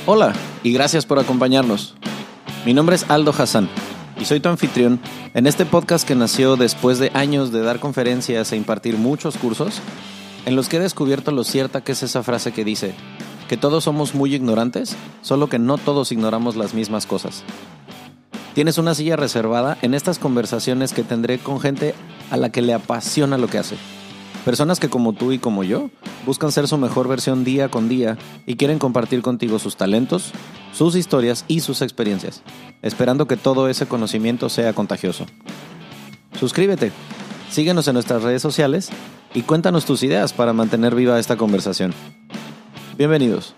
Hola y gracias por acompañarnos. Mi nombre es Aldo Hassan y soy tu anfitrión en este podcast que nació después de años de dar conferencias e impartir muchos cursos en los que he descubierto lo cierta que es esa frase que dice que todos somos muy ignorantes, solo que no todos ignoramos las mismas cosas. Tienes una silla reservada en estas conversaciones que tendré con gente a la que le apasiona lo que hace. Personas que como tú y como yo buscan ser su mejor versión día con día y quieren compartir contigo sus talentos, sus historias y sus experiencias, esperando que todo ese conocimiento sea contagioso. Suscríbete, síguenos en nuestras redes sociales y cuéntanos tus ideas para mantener viva esta conversación. Bienvenidos.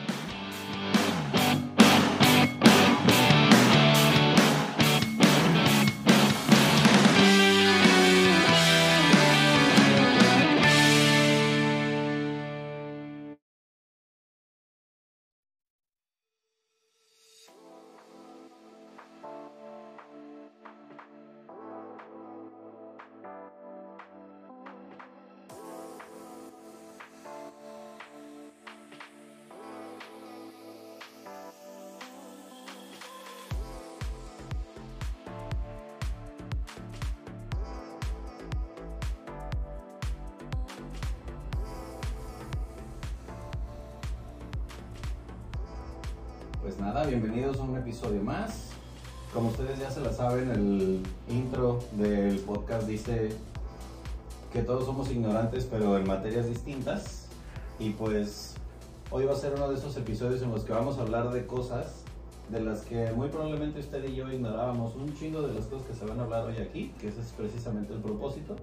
Pues nada, bienvenidos a un episodio más. Como ustedes ya se la saben, el intro del podcast dice que todos somos ignorantes, pero en materias distintas. Y pues hoy va a ser uno de esos episodios en los que vamos a hablar de cosas de las que muy probablemente usted y yo ignorábamos un chingo de las cosas que se van a hablar hoy aquí, que ese es precisamente el propósito.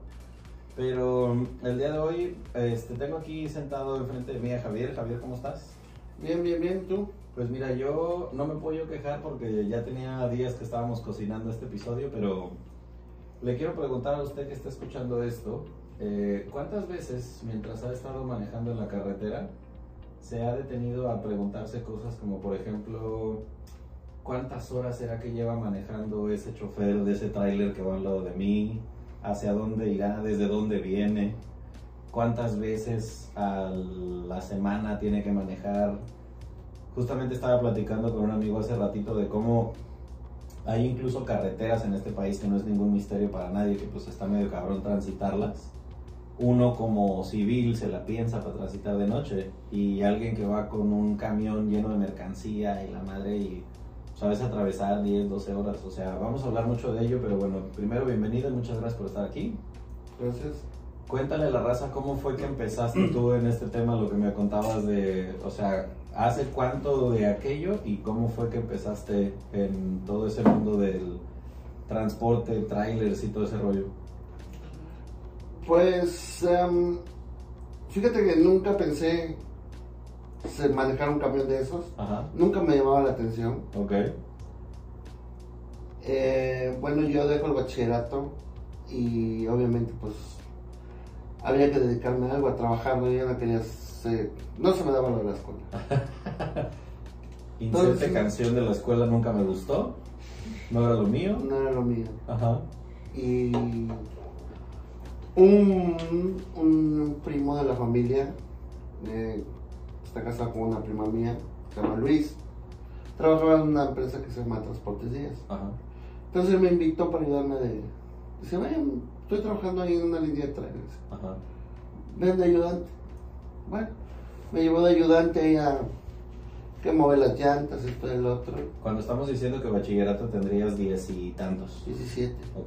Pero el día de hoy tengo aquí sentado enfrente de mí a Javier. Javier, ¿cómo estás? Bien, ¿tú? Pues mira, yo no me puedo quejar porque ya tenía días que estábamos cocinando este episodio, pero le quiero preguntar a usted que está escuchando esto, ¿cuántas veces mientras ha estado manejando en la carretera se ha detenido a preguntarse cosas como, por ejemplo, cuántas horas será que lleva manejando ese chofer de ese tráiler que va al lado de mí? ¿Hacia dónde irá? ¿Desde dónde viene? ¿Cuántas veces a la semana tiene que manejar? Justamente estaba platicando con un amigo hace ratito de cómo hay incluso carreteras en este país que no es ningún misterio para nadie, que pues está medio cabrón transitarlas. Uno como civil se la piensa para transitar de noche y alguien que va con un camión lleno de mercancía y la madre y sabes atravesar 10, 12 horas. O sea, vamos a hablar mucho de ello, pero bueno, primero bienvenido y muchas gracias por estar aquí. Gracias. Cuéntale a la raza cómo fue que empezaste tú en este tema, lo que me contabas de, o sea, ¿hace cuánto de aquello y cómo fue que empezaste en todo ese mundo del transporte, trailers y todo ese rollo? Pues, fíjate que nunca pensé manejar un camión de esos. Ajá. Nunca me llamaba la atención. Ok. Bueno, yo dejo el bachillerato y obviamente pues había que dedicarme a algo, a trabajar, ¿no? Yo no quería no se me daba lo de la escuela. Inserte canción de la escuela nunca me gustó, no era lo mío. No era lo mío. Ajá. Y un primo de la familia, está casado con una prima mía, se llama Luis, trabajaba en una empresa que se llama Transportes Díaz. Ajá. Entonces me invitó para ayudarme dice, vaya, estoy trabajando ahí en una línea de trailers. Ajá. Ven de ayudante. Bueno, me llevó de ayudante ahí a que mover las llantas, esto y el otro. Cuando estamos diciendo que bachillerato tendrías 10 y tantos. 17. Ok.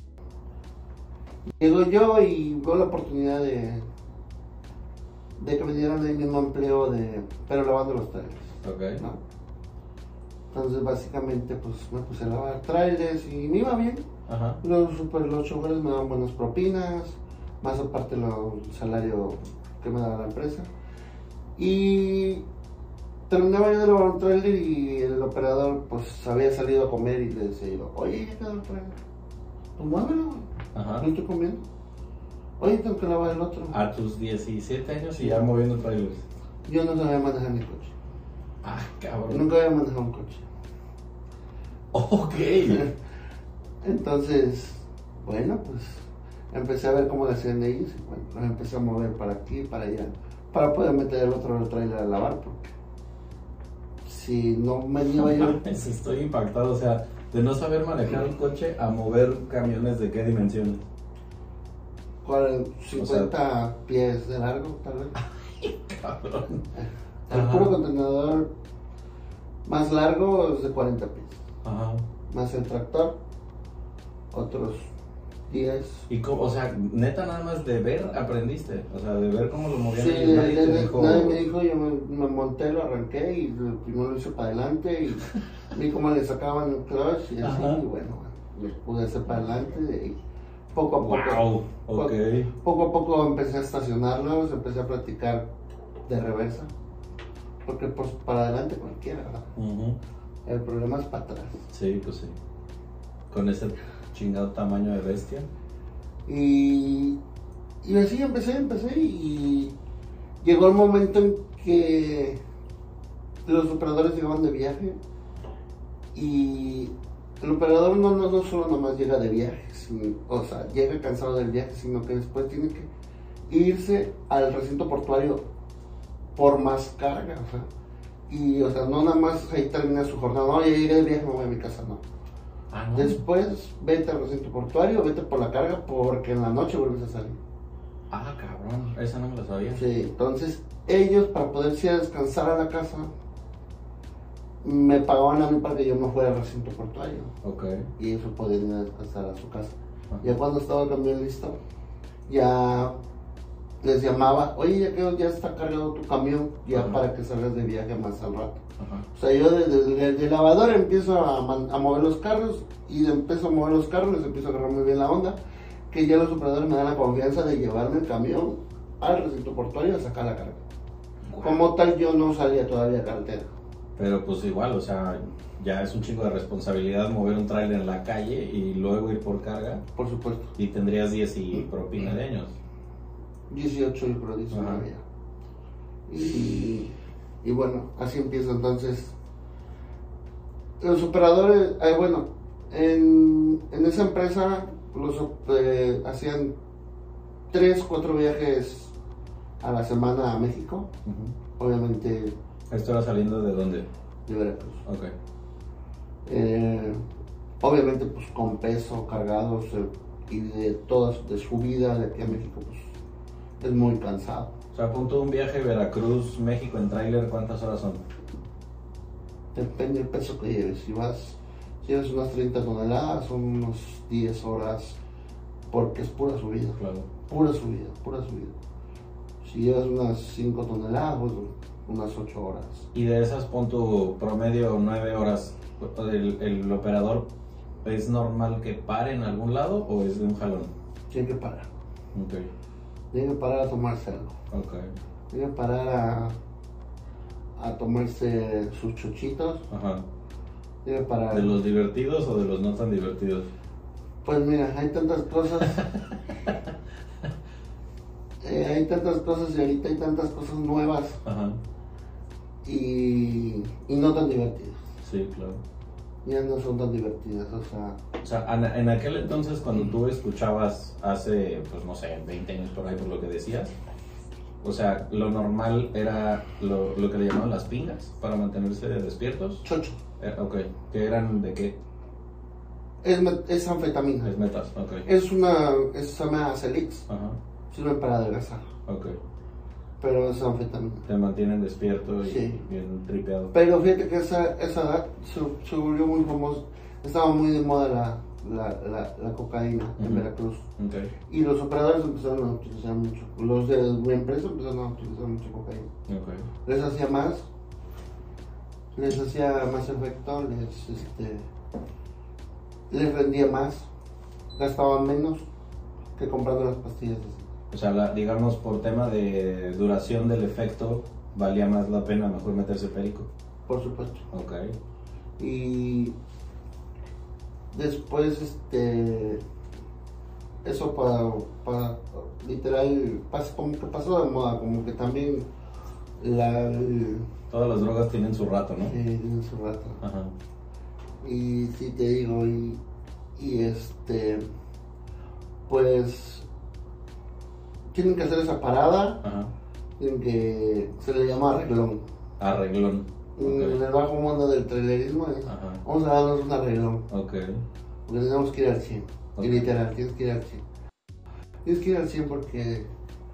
Llego yo y veo la oportunidad de que me dieran el mismo empleo pero lavando los trailers. Ok. ¿No? Entonces básicamente pues me puse a lavar trailers y me iba bien. Ajá. Los choferes me daban buenas propinas, más aparte el salario que me daba la empresa. Y terminaba yo de lavar un trailer y el operador pues había salido a comer y le decía yo, oye, ya quedó el trailer, pues muévelo, güey. Ajá. No estoy comiendo. Oye, tengo que lavar el otro. A tus 17 años y ya moviendo trailers. Yo no sabía manejar mi coche. Ah, cabrón. Nunca había manejado un coche. Ok. Entonces, bueno, pues empecé a ver cómo lo hacían ellos y bueno, los empecé a mover para aquí y para allá para poder meter el otro trailer a lavar, porque si no me iba yo. Estoy impactado, o sea, de no saber manejar un coche a mover camiones de qué dimensiones. 50 pies de largo, tal vez. Cabrón. El puro contenedor más largo es de 40 pies. Ajá. Más el tractor, otros 10. Y cómo, o sea, neta nada más de ver aprendiste, o sea, de ver cómo lo movían. Sí, ellos, nadie te dijo... nadie me dijo, yo me monté, lo arranqué y primero lo hice para adelante y vi cómo le sacaban el clutch y así, y bueno, me pude hacer para adelante y poco a poco. Wow, ok. Poco a poco empecé a estacionarlos, empecé a practicar de reversa, porque pues para adelante cualquiera, ¿verdad? El problema es para atrás. Sí, pues sí. Con ese chingado tamaño de bestia. Y así empecé y llegó el momento en que los operadores llegaban de viaje y el operador no solo nomás llega de viaje, o sea, llega cansado del viaje, sino que después tiene que irse al recinto portuario por más carga, o sea, y o sea, no nada más ahí termina su jornada, no, ya llegué de viaje, me voy a mi casa, no. ¿No? Después vete al recinto portuario, vete por la carga, porque en la noche vuelves a salir. Ah, cabrón, esa no me la sabía. Sí, entonces ellos para poderse ir a descansar a la casa me pagaban a mí para que yo me fuera al recinto portuario. Ok. Y ellos podían ir a descansar a su casa. Ajá. Ya cuando estaba el camión listo, ya les llamaba, oye, ya está cargado tu camión, ya para que salgas de viaje más al rato. Ajá. O sea, yo desde el lavador empiezo a mover los carros y empiezo a mover los carros, les empiezo a agarrar muy bien la onda, que ya los operadores me dan la confianza de llevarme el camión al recinto portuario a sacar la carga. Wow. Como tal, yo no salía todavía a carretera. Pero pues igual, o sea, ya es un chingo de responsabilidad mover un tráiler en la calle y luego ir por carga. Por supuesto. Y tendrías 10 y propina de años. 18 y pro 19 ya. Y bueno, así empieza entonces. Los operadores, bueno, en esa empresa hacían 3-4 viajes a la semana a México. Obviamente. ¿Esto era saliendo de dónde? De Veracruz. Ok. Obviamente pues con peso, cargados y de su vida de aquí a México pues es muy cansado. O sea, a punto de un viaje Veracruz, México en tráiler, ¿cuántas horas son? Depende del peso que lleves. Si llevas unas 30 toneladas, son unos 10 horas, porque es pura subida. Claro. Pura subida. Si llevas unas 5 toneladas, pues unas 8 horas. Y de esas, punto promedio 9 horas, ¿el operador es normal que pare en algún lado o es de un jalón? Tiene que parar. Ok. Tiene que parar a tomarse algo. Ok. Tiene que parar a tomarse sus chochitos. Ajá. Tiene que parar. ¿De los divertidos o de los no tan divertidos? Pues mira, hay tantas cosas. Hay tantas cosas y ahorita hay tantas cosas nuevas. Ajá. Y no tan divertidas. Sí, claro. Ya no son tan divertidas, o sea, en aquel entonces cuando tú escuchabas hace, pues no sé, 20 años por ahí por lo que decías, o sea, lo normal era lo que le llamaban las pingas para mantenerse despiertos. Chocho. Ok, ¿que eran de qué? Es anfetamina. Es metas, ok. Se llama Celix. Ajá. Sirve para adelgazar. Ok. Pero es anfetamina. Te mantienen despierto y sí. Bien tripeado. Pero fíjate que esa edad se volvió muy famoso. Estaba muy de moda la cocaína en Veracruz. Okay. Y los operadores empezaron a utilizar mucho. Los de mi empresa empezaron a utilizar mucho cocaína. Okay. Les hacía más efecto, les rendía más, gastaban menos que comprando las pastillas. O sea, digamos por tema de duración del efecto, valía más la pena mejor meterse perico. Por supuesto. Ok. Y después, eso para literal, como que pasó de moda, como que también todas las drogas tienen su rato, ¿no? Sí, tienen su rato. Ajá. Y sí te digo, pues tienen que hacer esa parada. Ajá. Tienen que, se le llama arreglón. Arreglón. En el bajo mundo del trailerismo, vamos a darnos un arreglón. Okay. Porque tenemos que ir al 100. Y literal, tienes que ir al 100. Tienes que ir al 100 porque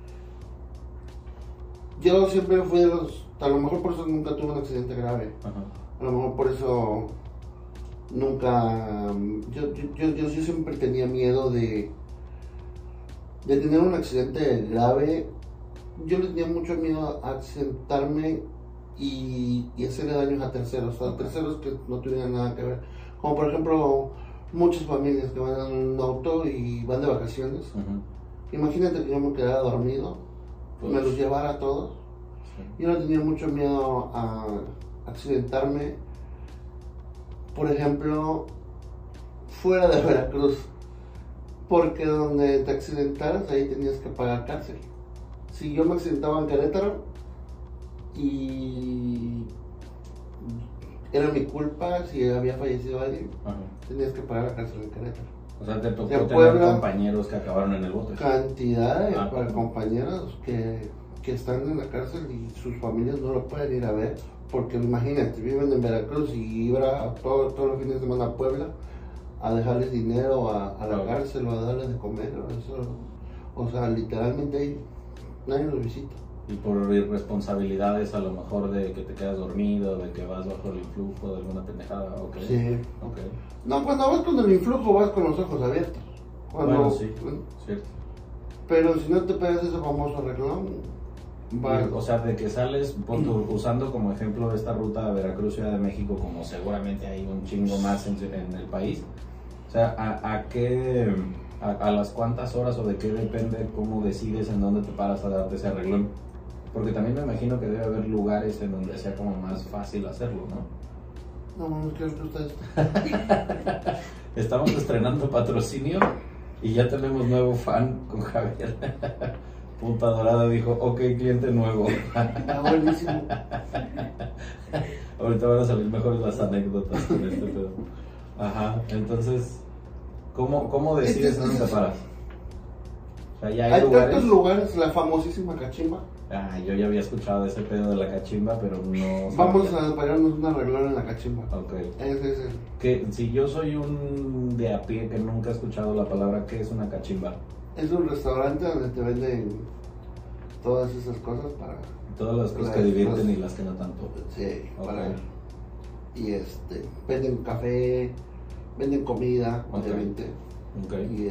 yo siempre fui de los... A lo mejor por eso nunca tuve un accidente grave. A lo mejor por eso nunca... Yo siempre tenía miedo de tener un accidente grave. Yo le tenía mucho miedo a accidentarme y hacerle daños a terceros. A terceros que no tuvieran nada que ver. Como por ejemplo, muchas familias que van en un auto y van de vacaciones. Imagínate que yo me quedara dormido, pues, me los llevara a todos. Yo no tenía mucho miedo a accidentarme, por ejemplo, fuera de Veracruz, porque donde te accidentaras ahí tenías que pagar cárcel. Si yo me accidentaba en Querétaro y era mi culpa, si había fallecido alguien, tenías que pagar la cárcel en Querétaro. O sea, te tocó tener compañeros que acabaron en el bote. Cantidad de compañeros que están en la cárcel y sus familias no lo pueden ir a ver, porque imagínate, viven en Veracruz y iba todos los fines de semana a Puebla a dejarles dinero a la cárcel o a darles de comer. Eso, o sea, literalmente ahí nadie los visita. Y por irresponsabilidades, a lo mejor de que te quedas dormido, de que vas bajo el influjo de alguna pendejada, Sí. No, cuando vas con el influjo vas con los ojos abiertos. Bueno, sí, cierto. Pero si no te pegas ese famoso arreglón, o sea, de que sales, usando como ejemplo esta ruta a Veracruz, Ciudad de México, como seguramente hay un chingo más en el país. O sea, ¿a las cuántas horas o de qué depende cómo decides en dónde te paras a darte ese arreglón? Porque también me imagino que debe haber lugares en donde sea como más fácil hacerlo, ¿no? No, ¿qué ustedes? Estamos estrenando patrocinio y ya tenemos nuevo fan con Javier. Punta Dorada dijo, ok, cliente nuevo. Buenísimo. Ahorita van a salir mejores las anécdotas con este pedo. Ajá, entonces, ¿cómo decides dónde te paras? O sea, ya hay tantos lugares, la famosísima cachimba. Yo ya había escuchado ese pedo de la cachimba, pero no... Vamos a pararnos un arreglón en la cachimba. Ok. Ese es el... Que si yo soy un de a pie que nunca ha escuchado la palabra, ¿qué es una cachimba? Es un restaurante donde te venden todas esas cosas para... Todas las cosas que divierten y las que no tanto. Sí, para... Y venden café, venden comida, obviamente. Okay.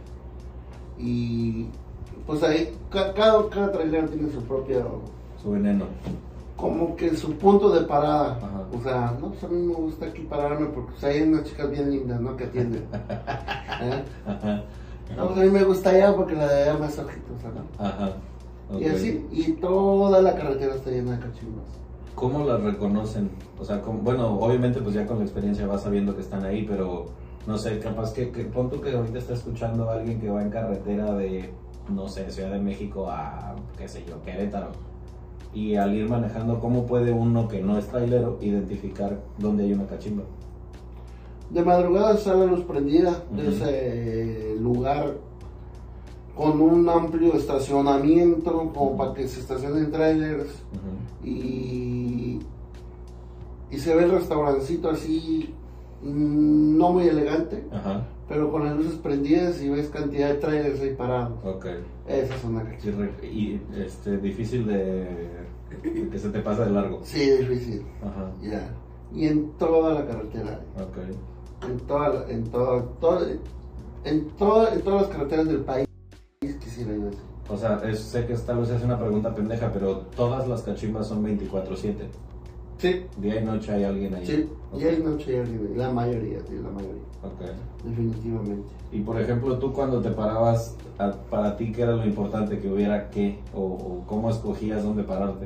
Y pues ahí, cada trailero tiene su propio... Su veneno. Como que su punto de parada. Ajá. O sea, no, pues a mí me gusta aquí pararme porque pues, hay unas chicas bien lindas, ¿no? Que atienden. Ajá. No, pues a mí me gusta allá porque la de allá más ojitos, ¿no? Ajá. Okay. Y así, y toda la carretera está llena de cachimbas. ¿Cómo las reconocen? O sea, bueno, obviamente pues ya con la experiencia vas sabiendo que están ahí, pero no sé, capaz que pon tú que ahorita está escuchando a alguien que va en carretera de, no sé, Ciudad de México a, qué sé yo, Querétaro. Y al ir manejando, ¿cómo puede uno que no es trailero identificar dónde hay una cachimba? De madrugada está la luz prendida de ese lugar con un amplio estacionamiento como para que se estacionen trailers y se ve el restaurancito así no muy elegante, pero con las luces prendidas y ves cantidad de trailers ahí parados. Esa es una cachimba. Y difícil de que se te pase de largo. Sí, difícil. Ya. Y en toda la carretera. En todas las carreteras del país quisiera yo decir. O sea, sé que tal vez es una pregunta pendeja, pero todas las cachimbas son 24/7. Sí. Día y noche hay alguien ahí. Sí, día y noche hay alguien ahí. La mayoría, sí, la mayoría. Definitivamente. Y por ejemplo, tú cuando te parabas, para ti, ¿qué era lo importante que hubiera qué? ¿O cómo escogías dónde pararte?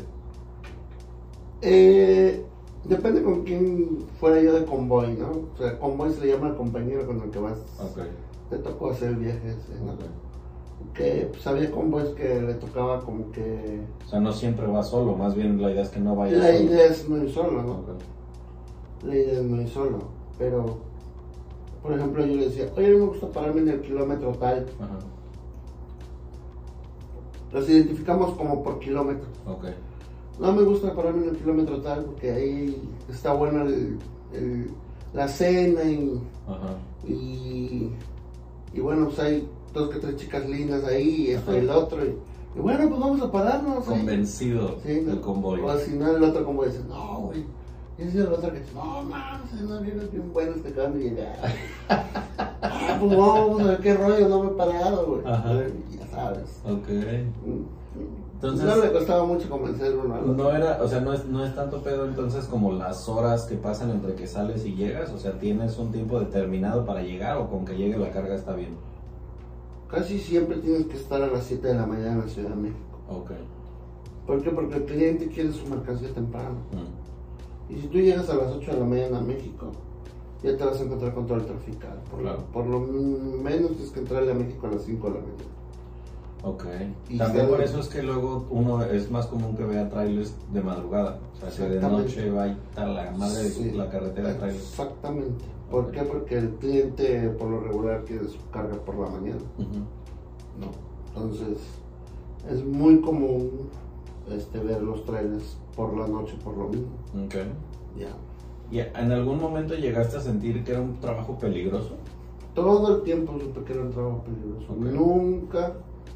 Depende con quién fuera yo de convoy, ¿no? O sea, convoy se le llama al compañero con el que vas. Te tocó hacer viajes, ¿no? Que pues había convoys que le tocaba como que... O sea, no siempre vas solo, más bien la idea es que no vayas solo. La idea es no ir solo, ¿no? La idea es no ir solo, pero... Por ejemplo, yo le decía, oye, me gusta pararme en el kilómetro tal. Los identificamos como por kilómetros. No me gusta pararme en el kilómetro tal porque ahí está buena la cena Ajá. y bueno, pues hay 2 que 3 chicas lindas ahí y esto y Ajá. el otro. Y bueno, pues vamos a pararnos. Convencido Sí, del convoy. O si no, el otro como dice, no, güey. Y dice el otro que dice, no, mames, no vienes bien buenos que acaban de llegar. Ah, pues vamos a ver qué rollo, no me he parado, güey. Ajá. Ya sabes. Ok. Entonces, No le costaba mucho convencerlo, ¿no? no era, o sea, no es tanto pedo entonces como las horas que pasan entre que sales y llegas, o sea, ¿tienes un tiempo determinado para llegar o con que llegue la carga está bien? Casi siempre tienes que estar a las 7 de la mañana en la Ciudad de México. Ok. ¿Por qué? Porque el cliente quiere su mercancía temprano. Mm. Y si tú llegas a las 8 de la mañana a México, ya te vas a encontrar con todo el trafical. Claro. Por lo menos tienes que entrarle a México a las 5 de la mañana. Ok. Y También sale- por eso es que luego uno es más común que vea trailers de madrugada. O sea, que de Exactamente. noche va a estar la madre de Sí, la carretera de trailers. Exactamente. ¿Por Ok. qué? Porque el cliente por lo regular quiere su carga por la mañana. Ujú. No. Entonces, es muy común ver los trailers por la noche por lo mismo. Ok. Ya. ¿Y en algún momento llegaste a sentir que era un trabajo peligroso? Todo el tiempo supe que era un trabajo peligroso. Ok. Nunca.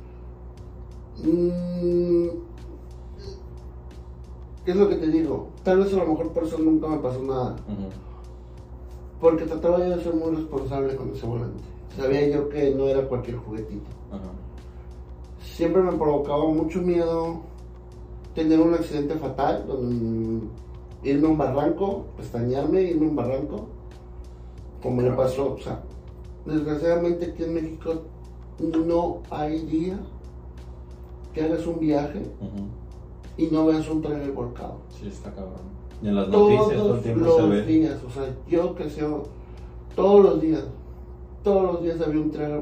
¿Qué es lo que te digo? Tal vez a lo mejor por eso nunca me pasó nada. Ujú. Porque trataba yo de ser muy responsable con ese volante. Sabía yo que no era cualquier juguetito. Ajá. Siempre me provocaba mucho miedo tener un accidente fatal, irme a un barranco, pestañearme, irme a un barranco, como le pasó. O sea, desgraciadamente aquí en México no hay día que hagas un viaje Ujú. y no veas un trailer volcado. Sí, está cabrón. Y en las noticias todo el Todos tiempo se los ve. días, o sea, yo que sé, todos los días había un trailer,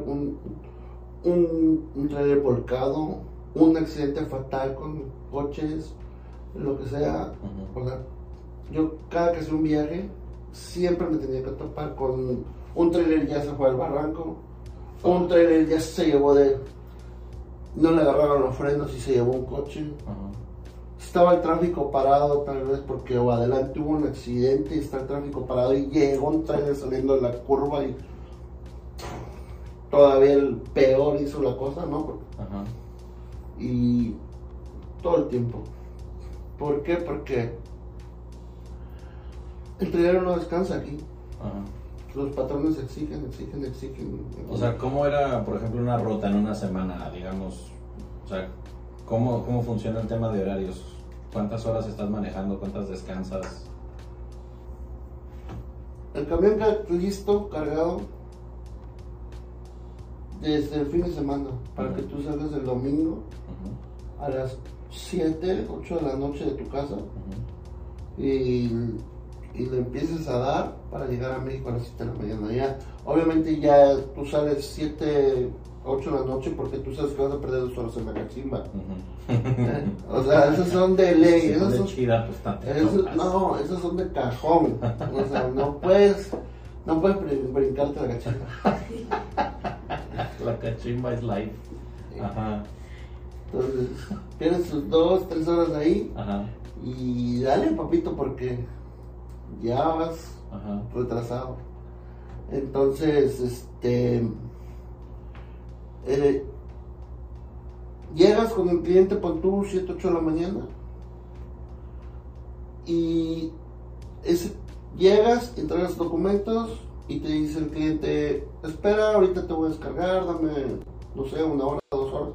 un trailer volcado, un accidente fatal con coches, lo que sea. Ujú. O sea, yo cada que hacía un viaje siempre me tenía que topar con un trailer ya se fue al barranco, un trailer ya se llevó no le agarraron los frenos y se llevó un coche. Ajá. Estaba el tráfico parado tal vez porque o adelante hubo un accidente y está el tráfico parado y llegó un trailer saliendo de la curva y todavía el peor hizo la cosa, ¿no? Ajá. Y todo el tiempo. ¿Por qué? Porque el trailer no descansa aquí. Ajá. Los patrones exigen. O sea, ¿cómo era, por ejemplo, una ruta en una semana, digamos? O sea, ¿cómo funciona el tema de horarios? ¿Cuántas horas estás manejando? ¿Cuántas descansas? El camión queda listo, cargado, desde el fin de semana, para que tú salgas el domingo Ujú. a las 7, 8 de la noche de tu casa Ujú. y le empieces a dar para llegar a México a las 7 de la mañana. Ya, obviamente ya tú sales 7, 8 de la noche porque tú sabes que vas a perder 2 horas en la cachimba. Ujú. O sea, esas son de ley, Si esas no son, es chida, pues tanto. no, esas son de cajón. O sea, no puedes brincarte la cachimba. La cachimba es life. Ajá. Entonces, tienes tus 2, 3 horas ahí Ajá. y dale, papito, porque ya vas Ajá. retrasado. Entonces, llegas con el cliente, pon tú 7, 8 de la mañana y llegas, entregas documentos y te dice el cliente, espera, ahorita te voy a descargar, dame, no sé, 1 hora, 2 horas.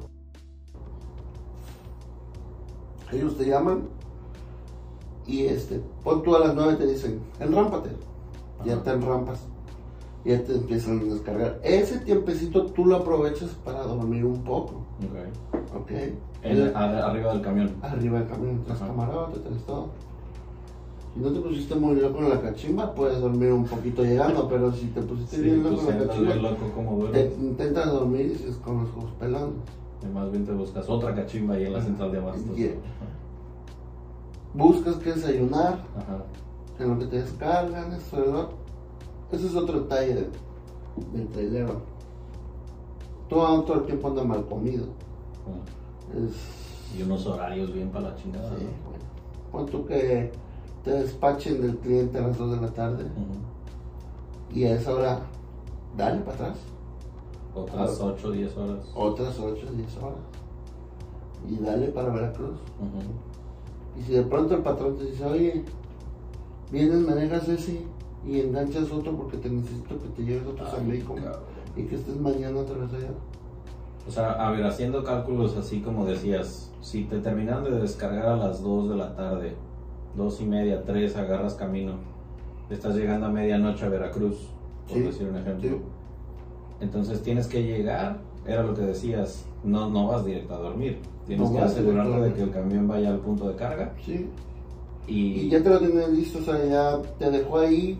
Ellos te llaman y pon tú a las 9 te dicen, enrámpate. Ya Ajá. te enrampas, ya te empiezan a descargar. Ese tiempecito tú lo aprovechas para dormir un poco, Ok. ¿ok? Arriba del camión. Arriba del camión, tres Ajá. camarotes, tres todo. Si no te pusiste muy loco en la cachimba, puedes dormir un poquito llegando, pero si te pusiste Sí, bien tú loco en la siéndole cachimba, loco como te duele. intentas dormir y sigues con los ojos pelando. Y más bien te buscas otra cachimba ahí en la central de abastos. Yeah. Buscas que desayunar, Ajá. en lo que te descargan, eso, ¿verdad? Ese es otro detalle del trailero. Todo el tiempo anda mal comido. Ajá. Y unos horarios bien para la chingada. Sí, ¿no? bueno. Pon tú que te despachen del cliente a las 2 de la tarde y a esa hora, dale para atrás. Otras 8 o 10 horas. Otras 8 o 10 horas. Y dale para Veracruz. Y si de pronto el patrón te dice, oye, vienes, manejas ese y enganchas otro porque te necesito que te lleves otro a México y que estés mañana otra vez allá. O sea, a ver, haciendo cálculos así como decías, si te terminan de descargar a las 2 de la tarde, 2:30, 3, agarras camino, estás llegando a medianoche a Veracruz, por decir un ejemplo. Sí. Entonces tienes que llegar, era lo que decías, no vas directo a dormir, tienes No que vas asegurarte directo a de que el camión vaya al punto de carga. Sí. Y ya te lo tienes listo, o sea, ya te dejó ahí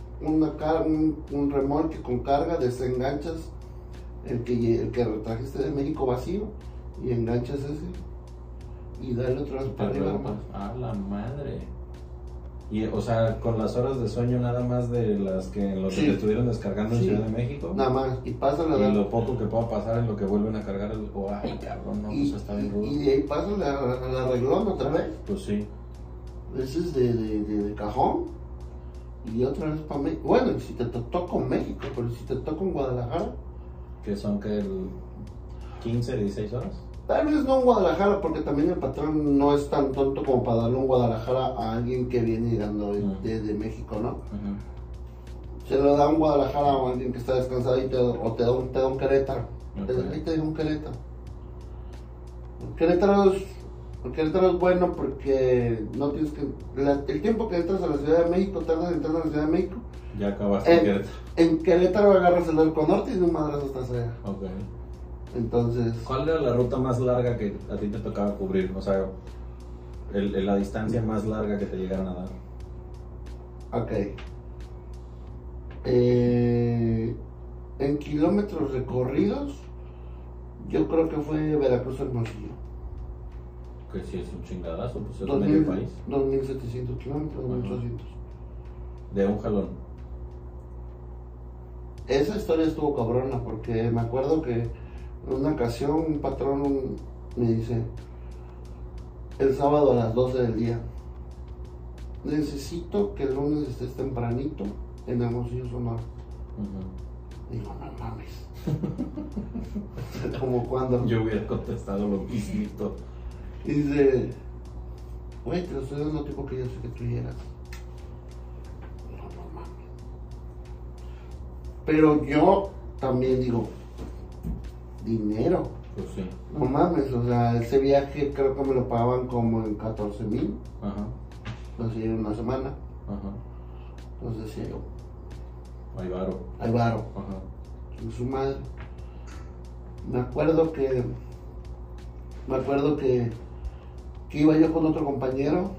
un remolque con carga, desenganchas el que trajiste de México vacío y enganchas ese y dale otra vez para arriba. a la madre. Y, o sea, con las horas de sueño nada más de las que en lo que te estuvieron descargando en Ciudad de México. Nada más, y pasa y lo poco que pueda pasar en lo que vuelven a cargar el... ay, cabrón, no, pues está bien rudo. Y de ahí pasa la arreglón otra vez. Pues sí. Ese es de cajón. Y otra vez para México. Bueno, si te toco en México, pero si te toco en Guadalajara. Que son que el 15, 16 horas. Tal vez no en Guadalajara, porque también el patrón no es tan tonto como para darle un Guadalajara a alguien que viene llegando de México, ¿no? Se lo da un Guadalajara a alguien que está descansado y te da un Querétaro. Ahí te deja un Querétaro. El Querétaro es bueno porque no tienes que... el tiempo que entras a la Ciudad de México, tardas en entrar a la Ciudad de México. Ya acabaste en Querétaro. En Querétaro agarras el Arco Norte y de un madrazo estás allá. Ok. Entonces... ¿Cuál era la ruta más larga que a ti te tocaba cubrir? O sea, la distancia más larga que te llegaron a dar. Ok. En kilómetros recorridos, yo creo que fue Veracruz Hermosillo. Que si es un chingadazo, pues es medio país. 2.700 kilómetros, 2.800. De un jalón. Esa historia estuvo cabrona porque me acuerdo que en una ocasión un patrón me dice, el sábado a las 12 del día, necesito que el lunes estés tempranito en Hermosillo, Sonora. Digo, no mames. Como cuando yo hubiera contestado lo mismo. Y dice, güey, te lo estoy dando tipo que yo sé que tú llegas. No mames. Pero yo también digo, dinero. Pues sí. No mames, o sea, ese viaje creo que me lo pagaban como en 14,000. Ajá. Así en una semana. Ajá. Entonces decía yo, hay varo. hay varo. Ajá. En su madre. Me acuerdo que iba yo con otro compañero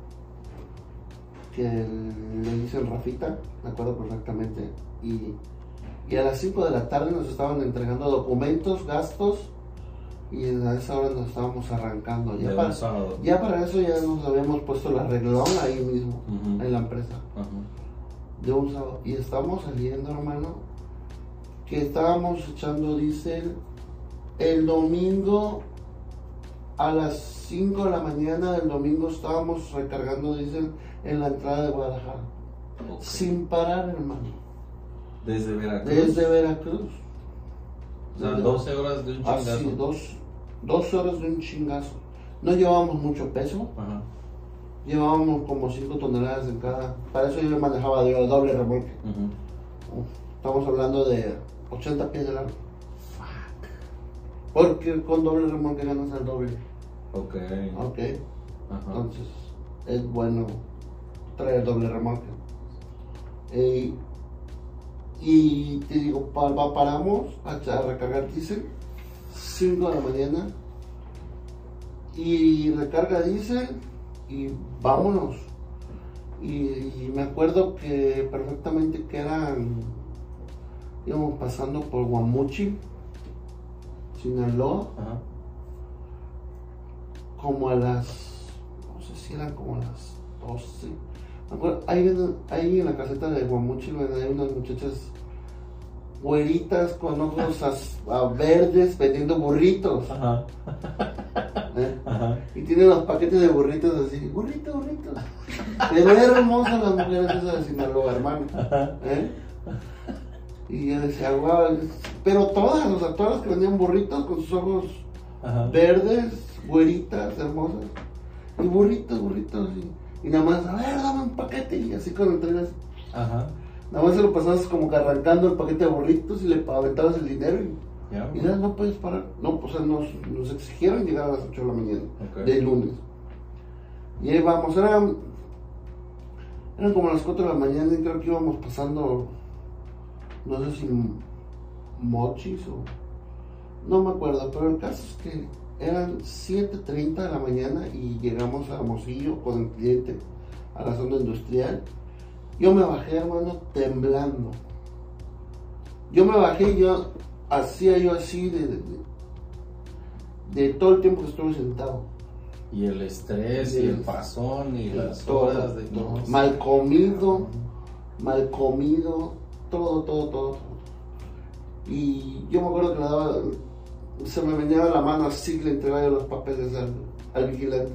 que le dicen Rafita, me acuerdo perfectamente, y a las 5 de la tarde nos estaban entregando documentos, gastos, y a esa hora nos estábamos arrancando. Ya para eso ya nos habíamos puesto el arreglón ahí mismo, en la empresa, de un sábado, y estamos saliendo, hermano, que estábamos echando diésel el domingo. A las 5 de la mañana del domingo estábamos recargando diésel en la entrada de Guadalajara. Okay. Sin parar, hermano. ¿Desde Veracruz? Desde Veracruz. O sea, 12 horas de un chingazo. Sí, 2 horas de un chingazo. No llevábamos mucho peso. Ajá. Llevábamos como 5 toneladas en cada. Para eso yo manejaba de doble remolque. Estamos hablando de 80 pies de largo. Porque con doble remolque ganas al doble. Ok. Ajá. Entonces es bueno traer doble remolque. Y te digo, paramos a recargar diésel 5 de la mañana y recarga diésel y vámonos. Y me acuerdo que perfectamente que íbamos pasando por Guamuchi, Sinaloa. Ajá. Como a las, no sé si eran como a las 12. Me acuerdo, ahí en la caseta de Guamuchi hay unas muchachas güeritas con ojos verdes vendiendo burritos. Ajá. Ajá. Y tiene los paquetes de burritos así, burrito. Pero hermosas las mujeres esas de Sinaloa, hermano. Y yo decía, guau, pero todas, o sea, todas las que vendían burritos con sus ojos verdes, güeritas, hermosas. Y burritos, y nada más, a ver, dame un paquete, y así cuando entregas. Nada más se lo pasabas como que arrancando el paquete de burritos y le aventabas el dinero y ya no puedes parar. No, o sea, nos exigieron llegar a las 8 de la mañana, de lunes. Y ahí vamos, eran como las 4 de la mañana y creo que íbamos pasando, no sé si Mochis o... No me acuerdo, pero el caso es que eran 7:30 de la mañana y llegamos a Hermosillo con el cliente a la zona industrial. Yo me bajé, hermano, temblando. Yo me bajé y hacía así de todo el tiempo que estuve sentado. Y el estrés, y el pasón, y las horas de todo. Mal comido, todo. Y yo me acuerdo que se me venía la mano así, le entregaba los papeles al vigilante.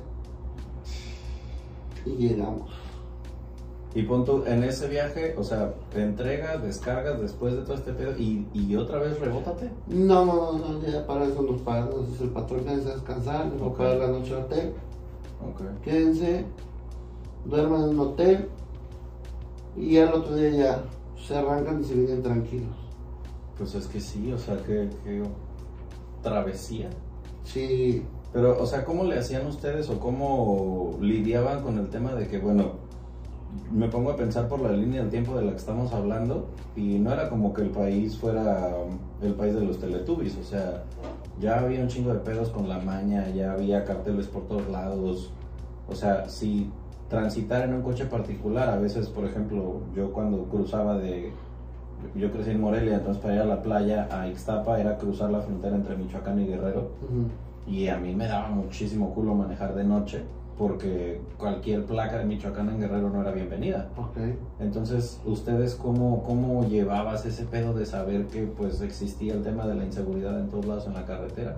Y llegamos. Y pon tú, en ese viaje, o sea, te entregas, descargas después de todo este pedo y otra vez rebótate. No, ya para eso nos pagan. Entonces el patrón quédense a descansar, les va a pagar la noche al hotel. Quédense, duerman en un hotel y al otro día ya se arrancan y se vienen tranquilos. Pues es que sí, o sea, que travesía. Sí. Pero, o sea, ¿cómo le hacían ustedes o cómo lidiaban con el tema de que, bueno, me pongo a pensar por la línea del tiempo de la que estamos hablando y no era como que el país fuera el país de los Teletubbies, o sea, ya había un chingo de pedos con la maña, ya había carteles por todos lados, o sea, si transitar en un coche particular, a veces, por ejemplo, yo cuando cruzaba yo crecí en Morelia, entonces para ir a la playa, a Ixtapa, era cruzar la frontera entre Michoacán y Guerrero, y a mí me daba muchísimo culo manejar de noche, porque cualquier placa de Michoacán en Guerrero no era bienvenida. Entonces, ¿ustedes cómo llevabas ese pedo de saber que pues existía el tema de la inseguridad en todos lados en la carretera?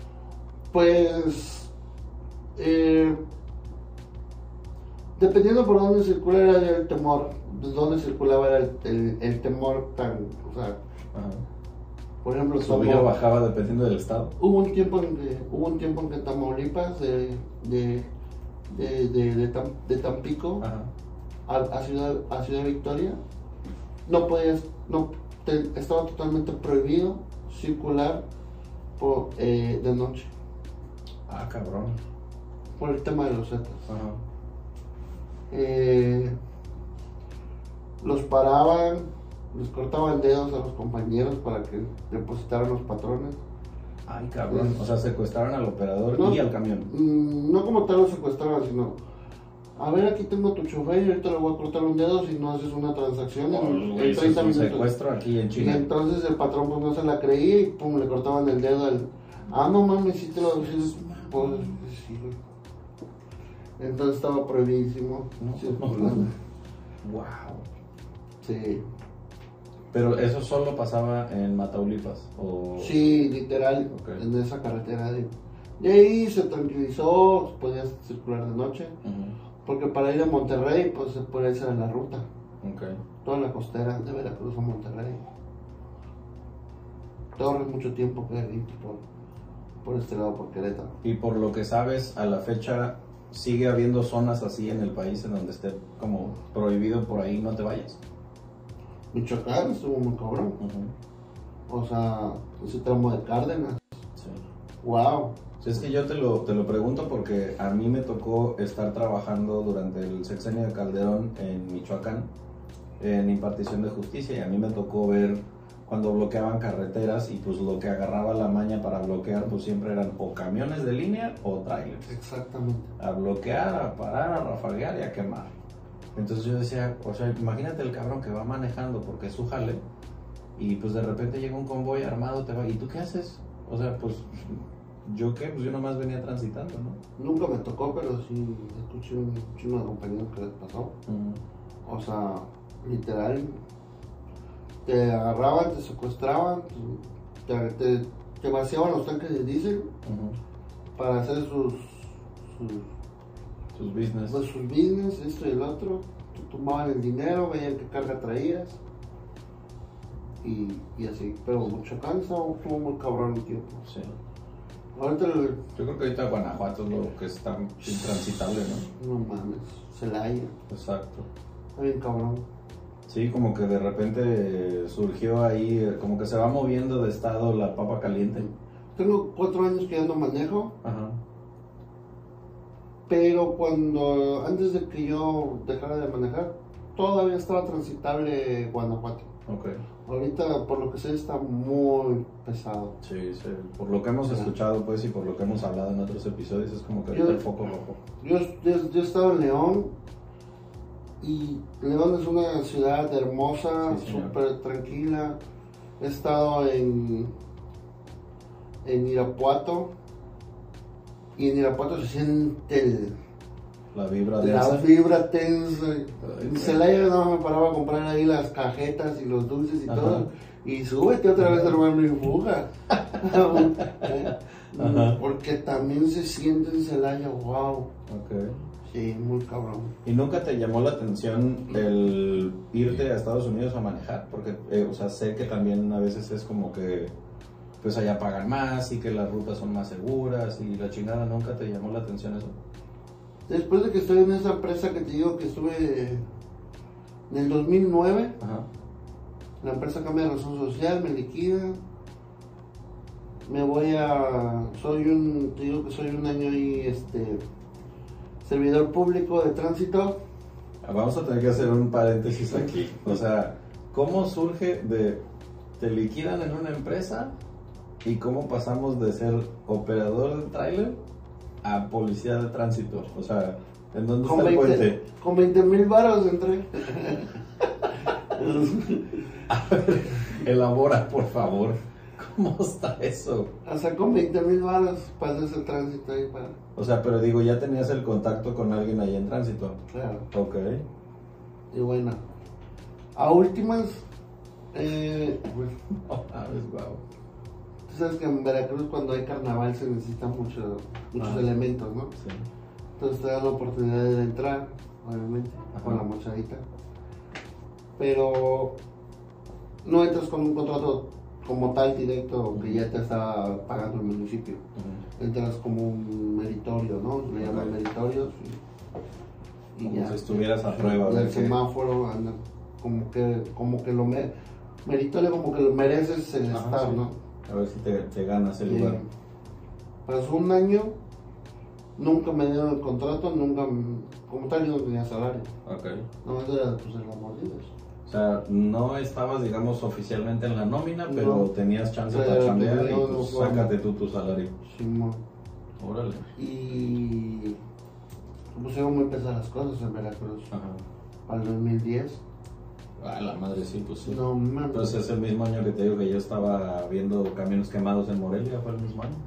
Pues, dependiendo por dónde circula era el temor, de dónde circulaba era el temor tan, o sea, por ejemplo, subía o bajaba dependiendo del estado. Hubo un tiempo en que Tamaulipas, de Tampico a Ciudad Victoria, estaba totalmente prohibido circular de noche. Ah, cabrón. Por el tema de los Zetas. Los paraban, les cortaban dedos a los compañeros para que depositaran los patrones. Ay, cabrón. O sea, secuestraron al operador y al camión. No como tal lo secuestraron, sino, a ver, aquí tengo tu chofer y ahorita le voy a cortar un dedo si no haces una transacción en 30 minutos. Secuestro aquí en Chile. Y entonces el patrón pues no se la creía y pum, le cortaban el dedo al... no mames, sí te lo... Pues, sí, güey. Entonces estaba prohibidísimo circulando. Wow. Sí. Pero eso solo pasaba en Mataulipas, ¿o? Sí, literal, en esa carretera. De ahí se tranquilizó, podías circular de noche, porque para ir a Monterrey, pues por esa era la ruta. Toda la costera de Veracruz a Monterrey. Te ahorras mucho tiempo que ir por este lado, por Querétaro. Y por lo que sabes, a la fecha, ¿sigue habiendo zonas así en el país en donde esté como prohibido por ahí no te vayas? Michoacán estuvo muy cabrón. O sea, ese tramo de Cárdenas. Sí. Wow. Es que yo te lo pregunto porque a mí me tocó estar trabajando durante el sexenio de Calderón en Michoacán en impartición de justicia y a mí me tocó ver cuando bloqueaban carreteras y pues lo que agarraba la maña para bloquear pues siempre eran o camiones de línea o trailers. Exactamente. A bloquear, a parar, a rafaguear y a quemar. Entonces yo decía, o sea, imagínate el cabrón que va manejando porque es su jale y pues de repente llega un convoy armado, te va, ¿y tú qué haces? O sea, pues, ¿yo qué? Pues yo nomás venía transitando, ¿no? Nunca me tocó, pero sí escuché un chino de compañeros que les pasó. O sea, literal, te agarraban, te secuestraban, te vaciaban los tanques de diésel para hacer sus sus business. Pues sus business, esto y el otro. Tomaban el dinero, veían qué carga traías. Y así, pero mucho cansa, fue muy cabrón el tiempo. Sí. Ahorita Yo creo que ahorita Guanajuato es lo que está intransitable, ¿no? no mames, Celaya, Exacto. está bien cabrón. Sí, como que de repente surgió ahí, como que se va moviendo de estado la papa caliente. Tengo 4 años que ya no manejo, Ajá. pero antes de que yo dejara de manejar, todavía estaba transitable Guanajuato. Ok. Ahorita, por lo que sé, está muy pesado. Sí, sí. Por lo que hemos escuchado, pues, y por lo que hemos hablado en otros episodios, es como que ahorita el foco rojo. Yo he estado en León, y León es una ciudad hermosa, Sí, señor. súper tranquila. He estado en Irapuato, y en Irapuato se siente La vibra la densa. vibra tensa. En Ay, Celaya no me paraba a comprar ahí las cajetas y los dulces y Ajá. todo. Y súbete otra vez, hermano, y fuga. Ajá. Porque también se siente en Celaya, wow. Ok. Sí, muy cabrón. ¿Y nunca te llamó la atención el irte a Estados Unidos a manejar? Porque, o sea, sé que también a veces es como que, pues allá pagan más y que las rutas son más seguras y la chingada. ¿Nunca te llamó la atención eso? Después de que estoy en esa empresa que te digo que estuve en el 2009, Ajá. la empresa cambia de razón social, me liquida. Me voy te digo que soy un año ahí, servidor público de tránsito. Vamos a tener que hacer un paréntesis aquí. O sea, ¿cómo surge te liquidan en una empresa y cómo pasamos de ser operador de tráiler a policía de tránsito? O sea, ¿en dónde está el puente? Con 20,000 varos entré. A ver, elabora, por favor. ¿Cómo está eso? O sea, con 20,000 varos pasas el tránsito ahí para... O sea, pero digo, ya tenías el contacto con alguien ahí en tránsito. Claro. Ok. Y bueno, a últimas, pues, No mames, guau. tú sabes que en Veracruz cuando hay carnaval se necesitan muchos elementos, ¿no? Sí. Entonces te da la oportunidad de entrar, obviamente, Ajá. con la mochadita. Pero no entras con un contrato como tal directo que ya te está pagando el municipio. Ujú. Entras como un meritorio, ¿no? Le llaman Ok. meritorios y Como ya. si estuvieras a prueba. Y de el que- semáforo anda como que meritorio, como que lo mereces el Ajá, estar, sí. ¿no? A ver si te ganas el Y lugar. pasó un año, nunca me dieron el contrato, como tal yo no tenía salario. Ok. No era pues en las mordidas. O sea, no estabas, digamos, oficialmente en la nómina, pero No. tenías chance Pero para chambear y tenía pues una sácate tú tu salario. Simón. Órale. Y se pusieron muy pesadas las cosas en Veracruz. Ajá. Para el 2010. Ah, la madre sí, pues sí. No mames. Entonces es el mismo año que te digo que yo estaba viendo camiones quemados en Morelia, fue el mismo año.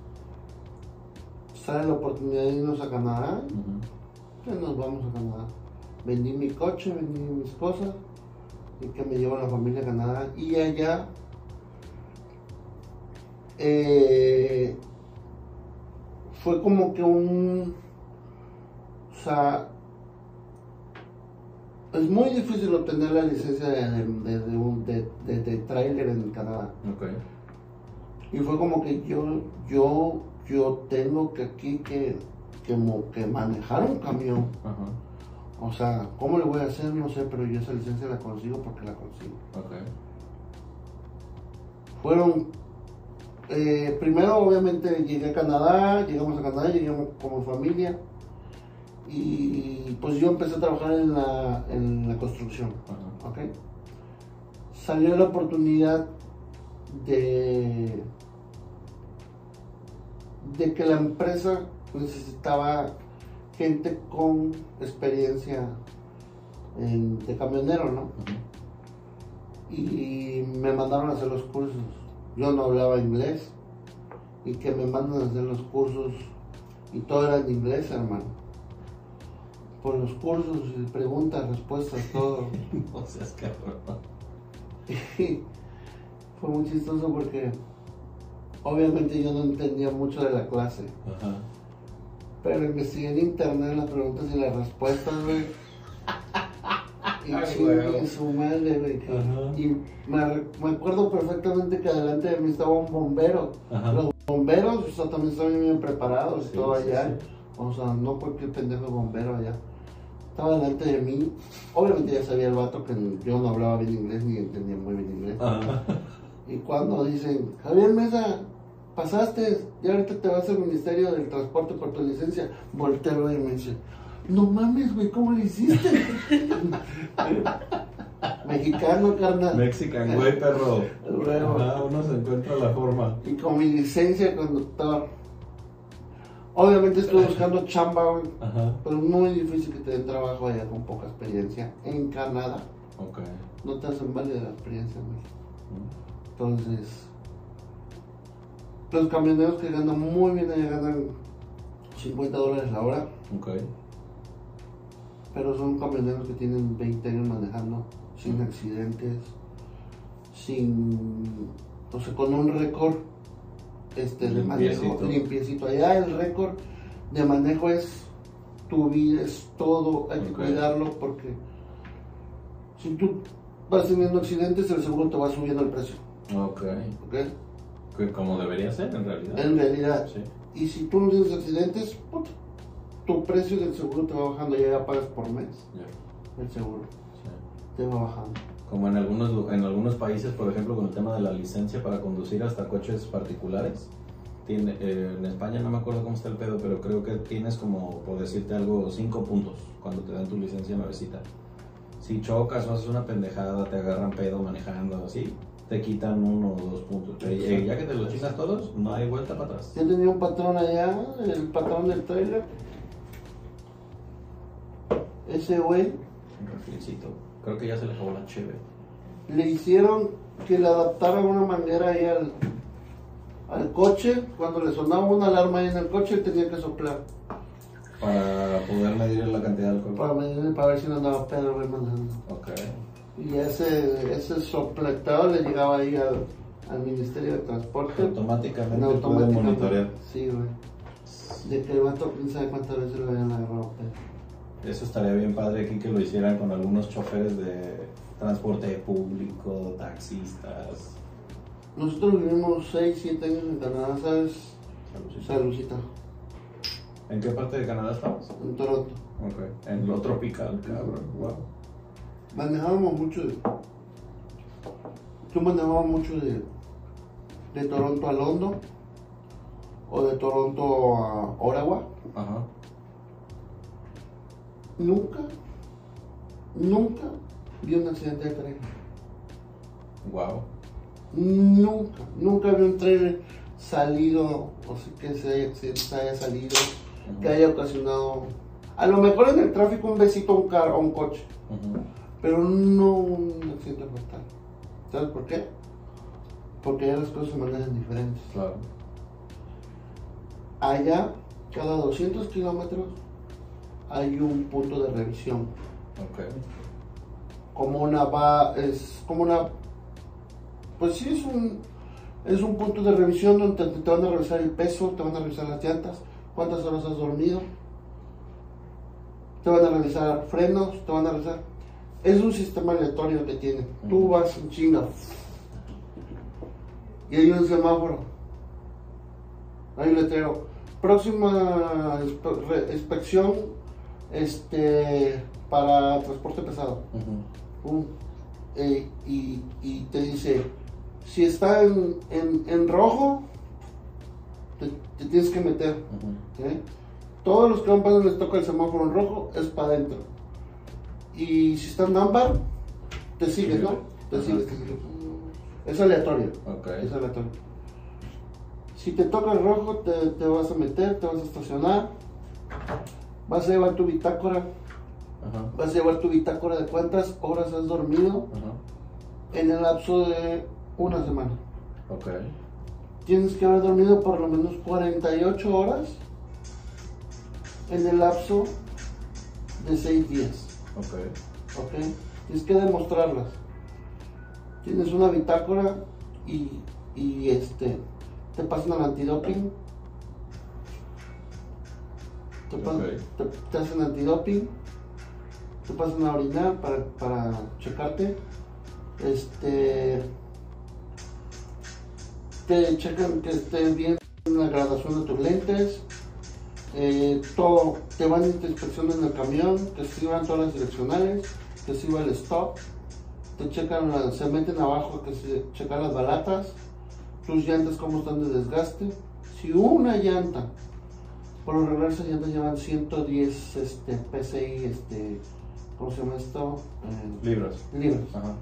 Sale la oportunidad de irnos a Canadá. Ujú. Pues nos vamos a Canadá. Vendí mi coche, vendí mis cosas y que me llevo a la familia a Canadá. Y allá fue como que o sea, es muy difícil obtener la licencia de tráiler en Canadá. Ok. Y fue como que yo tengo que aquí que manejar un camión. Ajá. O sea, ¿cómo le voy a hacer? No sé, pero yo esa licencia la consigo porque la consigo. Ok. Fueron, primero obviamente llegué a Canadá, llegamos a Canadá, llegamos como familia y pues yo empecé a trabajar en la construcción, Ajá. ¿ok? Salió la oportunidad de que la empresa necesitaba gente con experiencia de camionero, ¿no? Ujú. Y me mandaron a hacer los cursos. Yo no hablaba inglés y que me mandan a hacer los cursos y todo era en inglés, hermano. Por los cursos, preguntas, respuestas, todo. No seas cabrón. Y fue muy chistoso porque obviamente yo no entendía mucho de la clase. Ajá. Pero investigué en internet las preguntas y las respuestas, güey. Y Ay, chingue güey. su madre, güey. Ajá. Y me acuerdo perfectamente que delante de mí estaba un bombero. Ajá. Los bomberos, o sea, también estaban bien preparados y Sí, todo sí, allá. sí. O sea, no cualquier pendejo bombero allá. Estaba delante de mí. Obviamente ya sabía el vato que yo no hablaba bien inglés ni entendía muy bien inglés. Ajá. Y cuando dicen, Javier Mesa, pasaste, y ahorita te vas al Ministerio del Transporte por tu licencia, volteo y me dice, no mames, güey, ¿cómo lo hiciste? Mexicano, carnal. Mexican, güey, perro. Luego. Ajá, uno se encuentra la forma. Y con mi licencia de conductor. Obviamente estoy buscando chamba, güey, Ajá. pero es muy difícil que te den trabajo allá con poca experiencia. En Canadá Ok. no te hacen válida la experiencia, güey. Entonces, los camioneros que ganan muy bien allá ganan $50 la hora, Ok. pero son camioneros que tienen 20 años manejando, sin accidentes, o sea, con un récord de manejo Limpiecito. limpiecito. Allá el récord de manejo es tu vida, es todo, hay que Ok. cuidarlo porque si tú vas teniendo accidentes, el seguro te va subiendo el precio, Ok. ¿ok? Que como debería ser en realidad. En realidad. Sí. Y si tú no tienes accidentes, puta, tu precio del seguro te va bajando, ya pagas por mes Ya. el seguro, Sí. te va bajando. Como en algunos países, por ejemplo, con el tema de la licencia para conducir hasta coches particulares. En España no me acuerdo cómo está el pedo, pero creo que tienes como, por decirte algo, 5 puntos cuando te dan tu licencia nuevecita. Si chocas o haces una pendejada, te agarran pedo manejando así, te quitan 1 o 2 puntos. Ya que te los chingas todos, no hay vuelta para atrás. Yo tenía un patrón allá, el patrón del trailer. Ese güey Un reflecito. Creo que ya se le acabó la cheve. le hicieron que le adaptaran una manguera ahí al coche. Cuando le sonaba una alarma ahí en el coche, él tenía que soplar Para poder medir la cantidad de alcohol. para ver si no andaba pedo, güey, manejando. Ok. Y ese sopletado le llegaba ahí al Ministerio de Transporte. Automáticamente puede Automáticamente. monitorear. Sí, güey. De que el vato, quién sabe cuántas veces lo habían agarrado, pedo. Eso estaría bien padre aquí que lo hicieran con algunos choferes de transporte público, taxistas. Nosotros vivimos 6, 7 años en Canadá, ¿sabes? Salucita, ¿En qué parte de Canadá estabas? en Toronto. Ok. En lo tropical, cabrón. Wow. Manejábamos mucho yo manejaba mucho de Toronto a London o de Toronto a Ottawa. Ajá. Nunca vi un accidente de tren. Wow. Nunca vi un tren salido, o sea, que se haya salido, que haya ocasionado, a lo mejor en el tráfico un besito a un carro, a un coche, pero no un accidente fatal. ¿Sabes por qué? Porque allá las cosas se manejan diferentes. Claro. Allá, cada 200 kilómetros hay un punto de revisión. Ok. Pues sí, es un punto de revisión donde te van a revisar el peso, te van a revisar las llantas, cuántas horas has dormido, te van a revisar frenos, te van a revisar. Es un sistema aleatorio que tiene. Tú vas en chinga y hay un semáforo, hay un letrero. Próxima inspección para transporte pesado. Y te dice, si está en rojo, te tienes que meter. ¿Sí? Todos los que van pasando les toca el semáforo en rojo, es para adentro. Y si está en ámbar, te sigues, ¿no? Te sigues. Es aleatorio. Okay. Es aleatorio. Si te toca el rojo, te vas a meter, te vas a estacionar, vas a llevar tu bitácora. Ajá. Vas a llevar tu bitácora de cuántas horas has dormido en el lapso de una semana. Ok. Tienes que haber dormido por lo menos 48 horas en el lapso de 6 días. Ok. ¿Ok? Tienes que demostrarlas. Tienes una bitácora y te pasan al antidoping. te hacen antidoping, te pasan a orinar para checarte, te checan que esté bien la graduación de tus lentes, todo, te van y te inspeccionan en el camión, te sirvan todas las direccionales, te sirva el stop, te checan, se meten abajo que se checan las balatas, tus llantas cómo están de desgaste. Si una llanta, por lo regular esas llantas llevan 110 PSI, ¿cómo se llama esto? Libras. Ajá.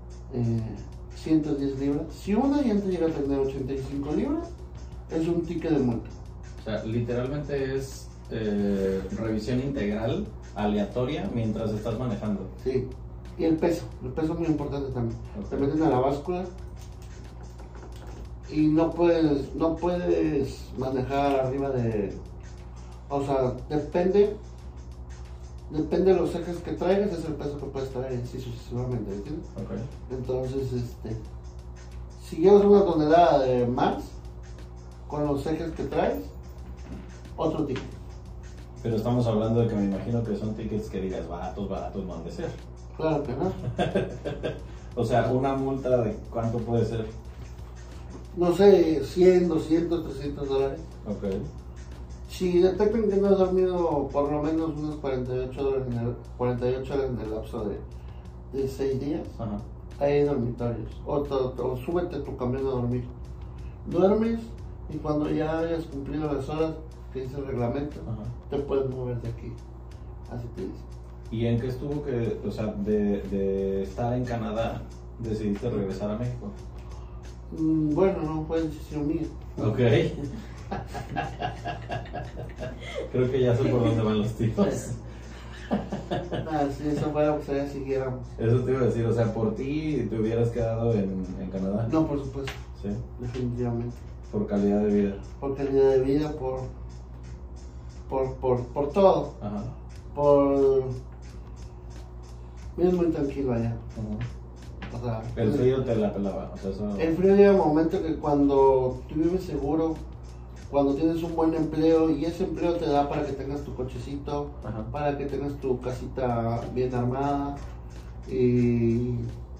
110 libras. Si una llanta llega a tener 85 libras, es un ticket de multa. O sea, literalmente es revisión integral, aleatoria, mientras estás manejando. Sí. Y el peso es muy importante también. Okay. Te meten a la báscula y no puedes manejar arriba de, o sea, depende de los ejes que traigas, es el peso que puedes traer así sucesivamente, ¿entiendes? Okay. Entonces, si llevas una tonelada de más con los ejes que traes, otro ticket. Pero estamos hablando de que me imagino que son tickets que digas baratos no han de ser. Claro que no. O sea, una multa de ¿cuánto puede ser? No sé, 100, 200, 300 dólares. Ok. Si detectan que no has dormido por lo menos unos 48 horas en el lapso de 6 días, ajá, hay dormitorios. O súbete a tu camión a dormir. Duermes y cuando ya hayas cumplido las horas que dice el reglamento, ajá, te puedes mover de aquí. Así te dice. ¿Y en qué estuvo que, o sea, de estar en Canadá, decidiste regresar a México? Bueno, no fue decisión mía. Ok. Creo que ya sé por dónde van los tiros. Sí, eso fue lo que se siguiéramos. Eso te iba a decir, o sea, ¿por ti te hubieras quedado en Canadá? No, por supuesto. Sí. Definitivamente. Por calidad de vida. Por calidad de vida, por todo. Ajá. Es muy tranquilo allá. Uh-huh. O sea, el frío te la pelaba. O sea, eso... El frío llega un momento que cuando tú vives seguro, cuando tienes un buen empleo y ese empleo te da para que tengas tu cochecito, ajá, para que tengas tu casita bien armada, y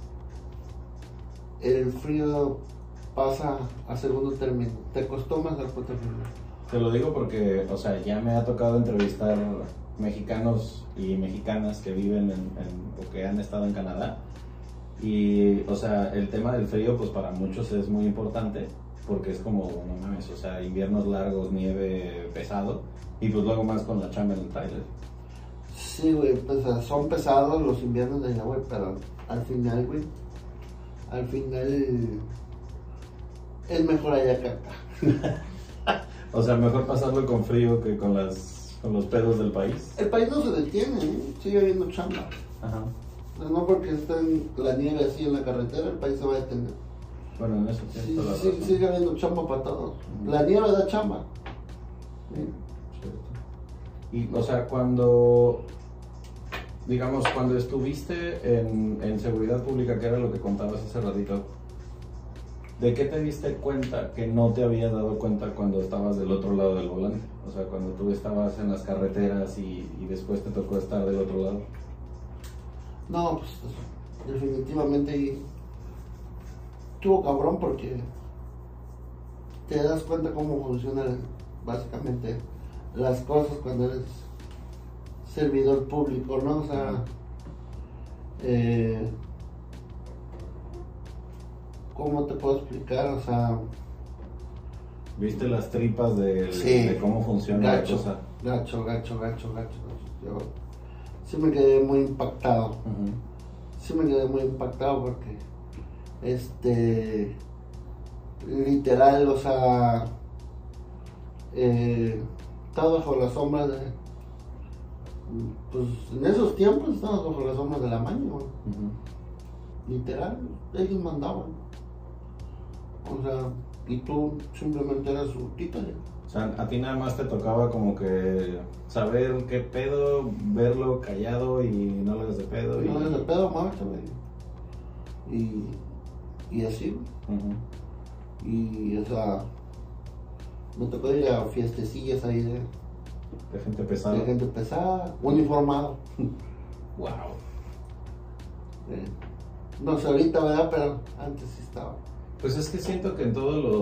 el frío pasa a segundo término. Te acostumbras al puto frío. Te lo digo porque, o sea, ya me ha tocado entrevistar mexicanos y mexicanas que viven o que han estado en Canadá. Y, o sea, el tema del frío, pues para muchos es muy importante, porque es como, no mames, o sea, inviernos largos, nieve pesado, y pues luego más con la chamba en el trailer. Sí, güey, pues son pesados los inviernos de allá, güey, pero al final, güey, es mejor allá que acá. O sea, mejor pasarlo con frío que con los pedos del país. El país no se detiene, sigue habiendo chamba. Ajá. No porque esté en la nieve así en la carretera, el país se va a detener. Bueno, en eso sí, sigue habiendo chamba para todos. La nieve da chamba. Sí. Y, o sea, cuando estuviste en seguridad pública, que era lo que contabas hace ratito, ¿de qué te diste cuenta que no te habías dado cuenta cuando estabas del otro lado del volante? O sea, cuando tú estabas en las carreteras y después te tocó estar del otro lado. No, pues definitivamente estuvo cabrón porque te das cuenta cómo funcionan básicamente las cosas cuando eres servidor público, ¿no? O sea, ¿cómo te puedo explicar? O sea, ¿viste las tripas sí, de cómo funciona gacho, la cosa? Gacho. Yo sí me quedé muy impactado. Uh-huh. Sí me quedé muy impactado porque, literal, o sea, estaba bajo la sombra de, pues en esos tiempos estábamos bajo la sombra de la maña, güey. Uh-huh. Literal, ellos mandaban. O sea, y tú simplemente eras su títere. O sea, a ti nada más te tocaba como que saber qué pedo, verlo callado y no le des de pedo. No le des de pedo, muévete, güey. Y así. Uh-huh. Y, o sea, me tocó ir a fiestecillas ahí De gente pesada. De gente pesada, uniformado. Wow. No sé ahorita, ¿verdad? Pero antes sí estaba. Pues es que siento que en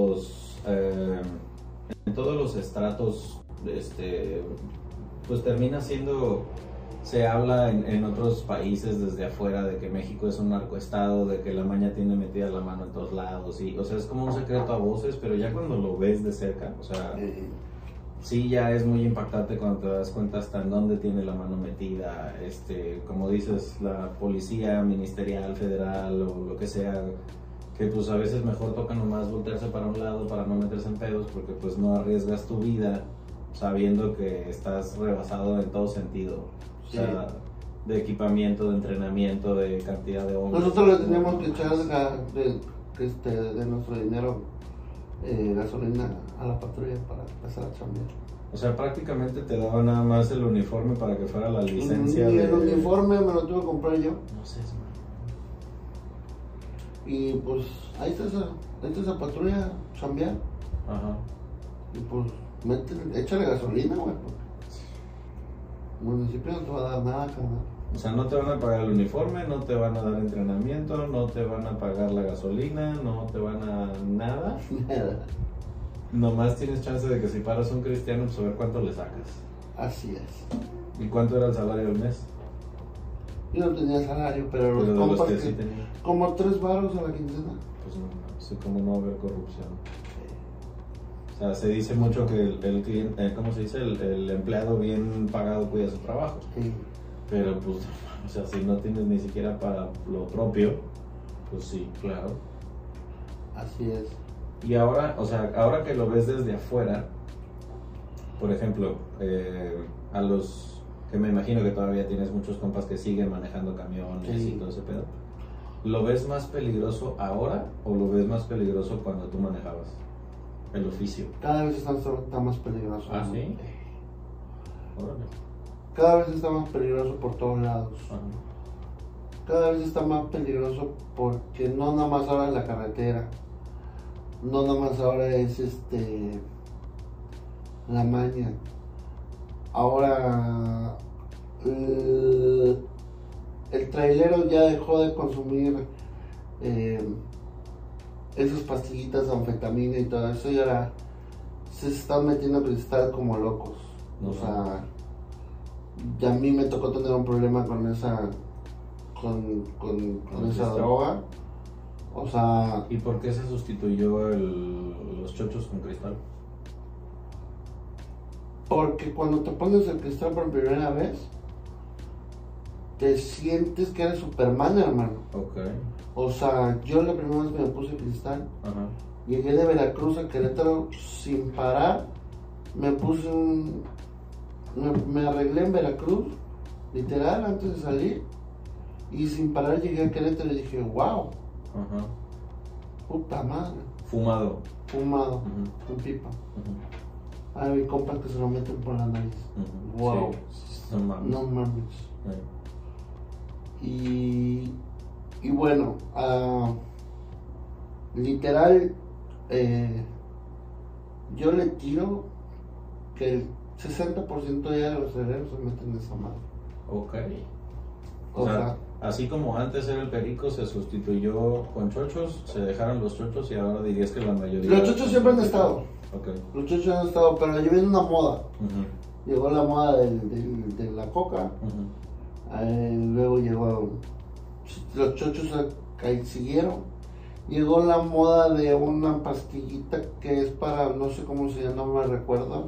todos los estratos, pues termina siendo, se habla en otros países desde afuera de que México es un narcoestado, de que la maña tiene metida la mano en todos lados, y, o sea, es como un secreto a voces, pero ya cuando lo ves de cerca, o sea, sí ya es muy impactante cuando te das cuenta hasta en dónde tiene la mano metida, como dices, la policía ministerial, federal o lo que sea, que pues a veces mejor toca nomás voltearse para un lado para no meterse en pedos, porque pues no arriesgas tu vida sabiendo que estás rebasado en todo sentido, o sea, de equipamiento, de entrenamiento, de cantidad de hombres. Nosotros le teníamos que echar de nuestro dinero gasolina a la patrulla para empezar a chambear. O sea, prácticamente te daba nada más el uniforme para que fuera la licencia. Y el uniforme me lo tuve que comprar yo. No sé, es malo. Y pues ahí está esa patrulla, chambear. Ajá. Y pues échale gasolina, güey. El municipio no te va a dar nada, carnal. O sea, no te van a pagar el uniforme, no te van a dar entrenamiento, no te van a pagar la gasolina, no te van a nada. Nomás tienes chance de que si paras un cristiano, pues a ver cuánto le sacas. Así es. ¿Y cuánto era el salario al mes? Yo no tenía salario, pero los de compas los que que sí tenía. como 3 varos a la quincena. Pues no sé cómo no haber corrupción. O sea, se dice mucho que el cliente, ¿cómo se dice? El empleado bien pagado cuida su trabajo. Sí. Pero pues, o sea, si no tienes ni siquiera para lo propio, pues sí, claro. Así es. Y ahora, o sea, ahora que lo ves desde afuera, por ejemplo, a los que me imagino que todavía tienes muchos compas que siguen manejando camiones Sí. y todo ese pedo, ¿lo ves más peligroso ahora o lo ves más peligroso cuando tú manejabas el oficio? Cada vez está más peligroso. ¿Ah, ¿no? sí? Órale. Cada vez está más peligroso por todos lados. Ajá. Cada vez está más peligroso porque no nada más ahora es la carretera. No nada más ahora es la maña. Ahora el trailero ya dejó de consumir esas pastillitas de anfetamina y todo eso, y ahora se están metiendo cristal como locos. O sea, ya a mí me tocó tener un problema con esa esa droga. O sea, ¿Y por qué se sustituyó los chochos con cristal? porque cuando te pones el cristal por primera vez, te sientes que eres Superman, hermano. Ok. O sea, yo la primera vez que me puse cristal, Ajá. llegué de Veracruz a Querétaro sin parar. Me puse me arreglé en Veracruz, literal, antes de salir. Y sin parar llegué a Querétaro y dije, wow, Ajá. puta madre. Fumado. Fumado, Ujú. con pipa. Ujú. Hay compas que se lo meten por la nariz. Ujú. Wow. Sí. No mames. No mames. Sí. Y bueno, literal, yo le tiro que el 60% ya de los cerebros se meten en esa madre. Ok. O sea, así como antes era el perico, se sustituyó con chochos, se dejaron los chochos y ahora dirías que la mayoría... los chochos siempre han estado. Ok. Los chochos han estado, pero ya viene una moda. Ujú. Llegó la moda de la coca, Ujú. luego llegó los chochos ahí siguieron. Llegó la moda de una pastillita que es para, no sé cómo se llama, no me recuerdo.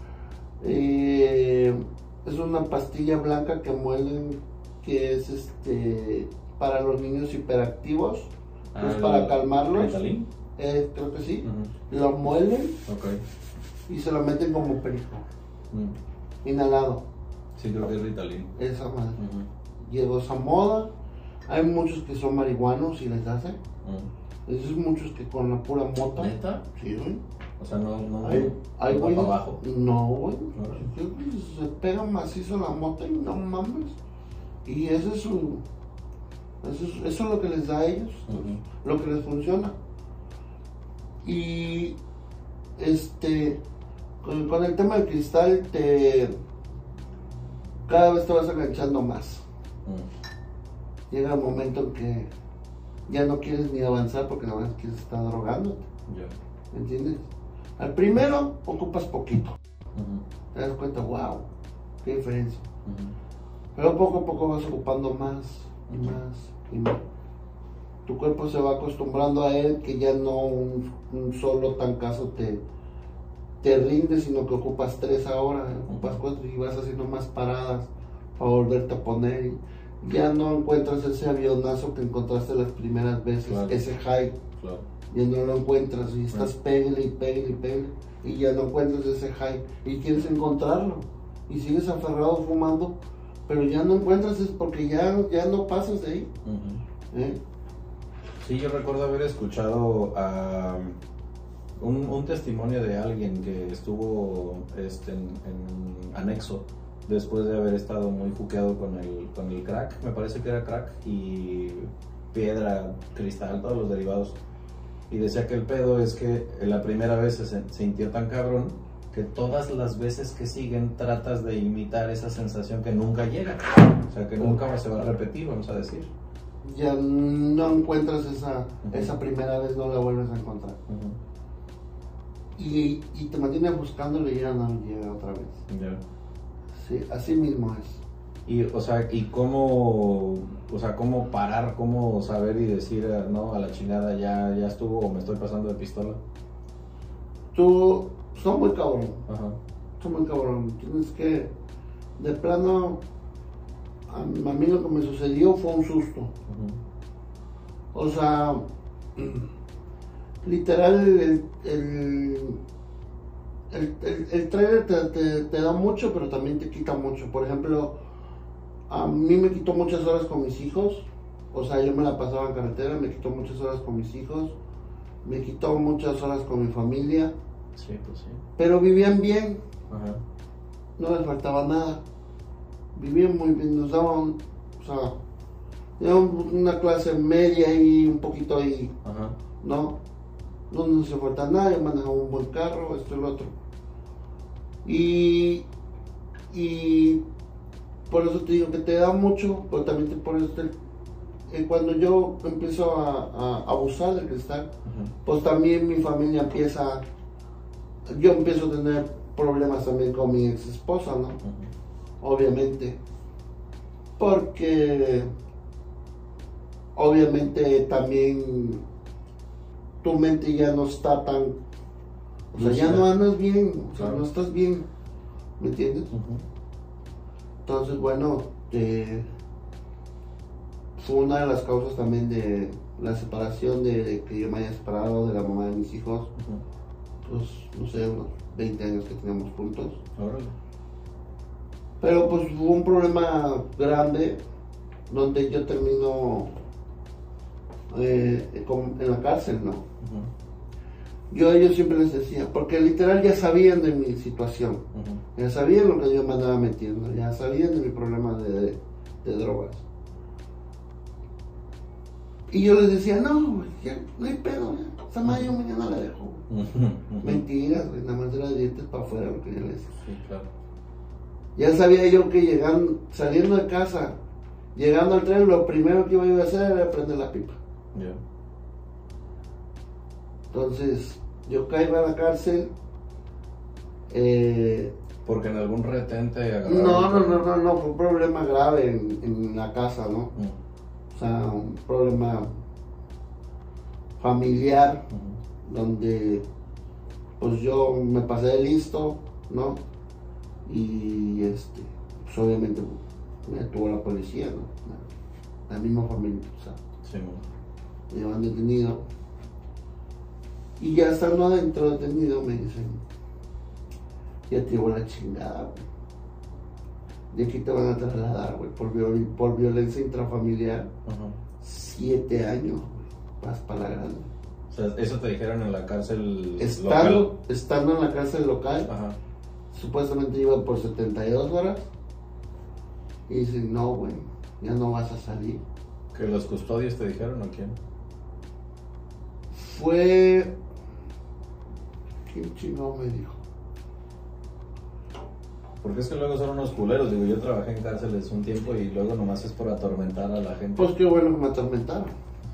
Es una pastilla blanca que muelen, que es para los niños hiperactivos, que es para calmarlos. ¿Ritalin? Creo que sí. Ujú. Lo muelen Ok. y se lo meten como perico, inhalado. Sí, creo que es Ritalin. Esa madre. Ujú. Llegó esa moda. Hay muchos que son marihuanos y les hace. Ujú. Esos muchos que con la pura mota. ¿Neta? Sí, güey. O sea, no Hay va güeyes- para abajo. No, güey. Órale. Se pega macizo la mota y no mames. Y ese es eso es lo que les da a ellos, Ujú. lo que les funciona. Y con el tema del cristal, cada vez te vas enganchando más. Llega un momento en que ya no quieres ni avanzar porque nada más quieres estar drogándote. ¿Me entiendes? Al primero ocupas poquito. Te das cuenta, wow, qué diferencia. Pero poco a poco vas ocupando más y más y más. Tu cuerpo se va acostumbrando a él, que ya no un solo tancazo te rinde, sino que ocupas 3 ahora, ocupas 4 y vas haciendo más paradas para volverte a poner. Y ya no encuentras ese avionazo que encontraste las primeras veces, claro. Ese high. Claro. Ya no lo encuentras y estás pégale y pégale y pégale y ya no encuentras ese high y quieres encontrarlo y sigues aferrado fumando, pero ya no encuentras, es porque ya no pasas de ahí. Sí, yo recuerdo haber escuchado un testimonio de alguien que estuvo en anexo después de haber estado muy juqueado con el crack, me parece que era crack y piedra, cristal, todos los derivados. Y decía que el pedo es que la primera vez se sintió tan cabrón que todas las veces que siguen tratas de imitar esa sensación que nunca llega. O sea, que nunca se va a repetir, vamos a decir. Ya no encuentras esa primera vez, no la vuelves a encontrar. Y te mantienes buscándole y ya no llega otra vez. Sí, así mismo es. Y, o sea, ¿y cómo parar, cómo saber y decir, no, a la chingada, ya estuvo o me estoy pasando de pistola? Son muy cabrón. Son muy cabrón. Tienes que, de plano, a mí lo que me sucedió fue un susto. O sea, literal, el trailer te da mucho, pero también te quita mucho. Por ejemplo, a mí me quitó muchas horas con mis hijos. O sea, yo me la pasaba en carretera, me quitó muchas horas con mis hijos, me quitó muchas horas con mi familia. Sí, pues sí. Pero vivían bien. No les faltaba nada. Vivían muy bien, nos daban, o sea, una clase media y un poquito ahí. No nos hace falta nada, yo manejaba un buen carro, esto y lo otro. Y por eso te digo que te da mucho, pero también por eso cuando yo empiezo a abusar del cristal, pues también mi familia yo empiezo a tener problemas también con mi ex esposa, ¿no? Obviamente, porque obviamente también tu mente ya no está tan, o sea, ya no andas bien, o sea, no estás bien, ¿me entiendes? Entonces, bueno, fue una de las causas también de la separación, de que yo me haya separado de la mamá de mis hijos. Pues, no sé, unos 20 años que teníamos juntos. Pero pues hubo un problema grande donde yo termino en la cárcel, ¿no? Yo a ellos siempre les decía, porque literal ya sabían de mi situación, ya sabían lo que yo me andaba metiendo, ya sabían de mi problema de drogas. Y yo les decía, no, ya no hay pedo, esa madre yo mañana la dejo. Mentiras, güey, nada más era de dientes para afuera lo que yo les decía. Sí, claro. Ya sabía yo que saliendo de casa, llegando al tren, lo primero que iba a hacer era prender la pipa. Entonces, yo caigo a la cárcel. Porque en algún retén te agarraron. No, fue un problema grave en la casa, ¿no? O sea, un problema familiar, donde pues yo me pasé de listo, ¿no? Y pues obviamente me detuvo la policía, ¿no? La misma familia, o sea, sí, me llevan detenido. Y ya estando adentro detenido me dicen, ya te llevo la chingada, güey. De aquí te van a trasladar, güey, por violencia intrafamiliar. 7 años, güey, vas para la grande. O sea, eso te dijeron en la cárcel local. Estando en la cárcel local, supuestamente iba por 72 horas. Y dicen, no, güey, ya no vas a salir. ¿Que los custodios te dijeron o quién? Fue... ¿Quién chingón me dijo? Porque es que luego son unos culeros. Digo, yo trabajé en cárceles un tiempo y luego nomás es por atormentar a la gente. Pues qué bueno que me atormentaron.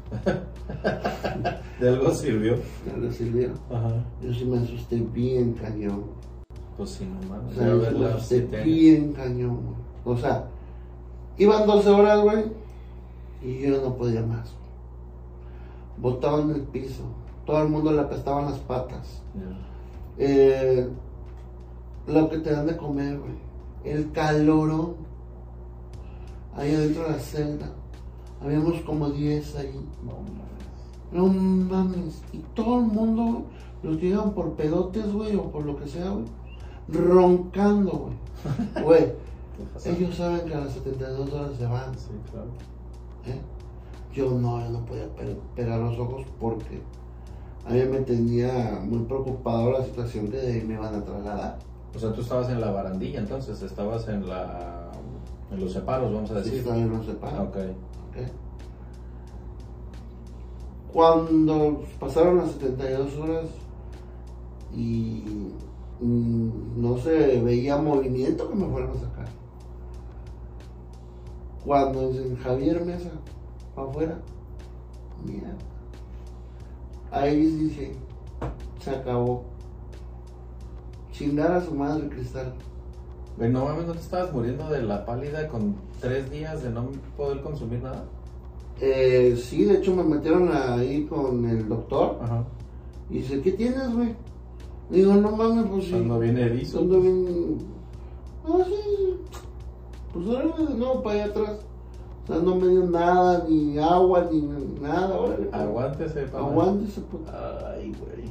De algo sirvió. Ya le sirvieron. Ajá. Yo sí me asusté bien cañón. Pues sí, no O mames. sea, Yo yo ver sí me las asusté 7 años. bien cañón, güey. O sea, iban 12 horas, güey, y yo no podía más. Botaban en el piso. Todo el mundo le apestaban las patas. Ya. Lo que te dan de comer, güey. El calorón. Ahí adentro de la celda. Habíamos como 10 ahí. No mames. No mames. Y todo el mundo, güey, los que iban por pedotes, güey, o por lo que sea, güey, roncando, güey. Güey, ¿Qué pasa? ellos saben que a las 72 horas se van. Sí, claro. ¿Eh? Yo no podía pegar los ojos porque a mí me tenía muy preocupado la situación que de ahí me iban a trasladar. O sea, tú estabas en la barandilla, entonces estabas en los separos, vamos a Sí, decir. todavía no se para. Ok. ¿Ok? Cuando pasaron las 72 horas y no se veía movimiento que me fueran a sacar. Cuando dicen Javier Mesa, para afuera, mierda. Ahí dije, se acabó. Chingar a su madre, Cristal. Güey, no mames, ¿no te estabas muriendo de la pálida con 3 días de no poder consumir nada? Sí, de hecho me metieron ahí con el doctor Ajá. y dice, ¿qué tienes, güey? Digo, no mames, pues sí. Cuando viene erizo. Ando bien. No, sí. Pues órale de nuevo para allá atrás. O sea, no me dio nada, ni agua, ni nada. Órale. Aguántese, papá. Aguántese, puto. Ay, güey.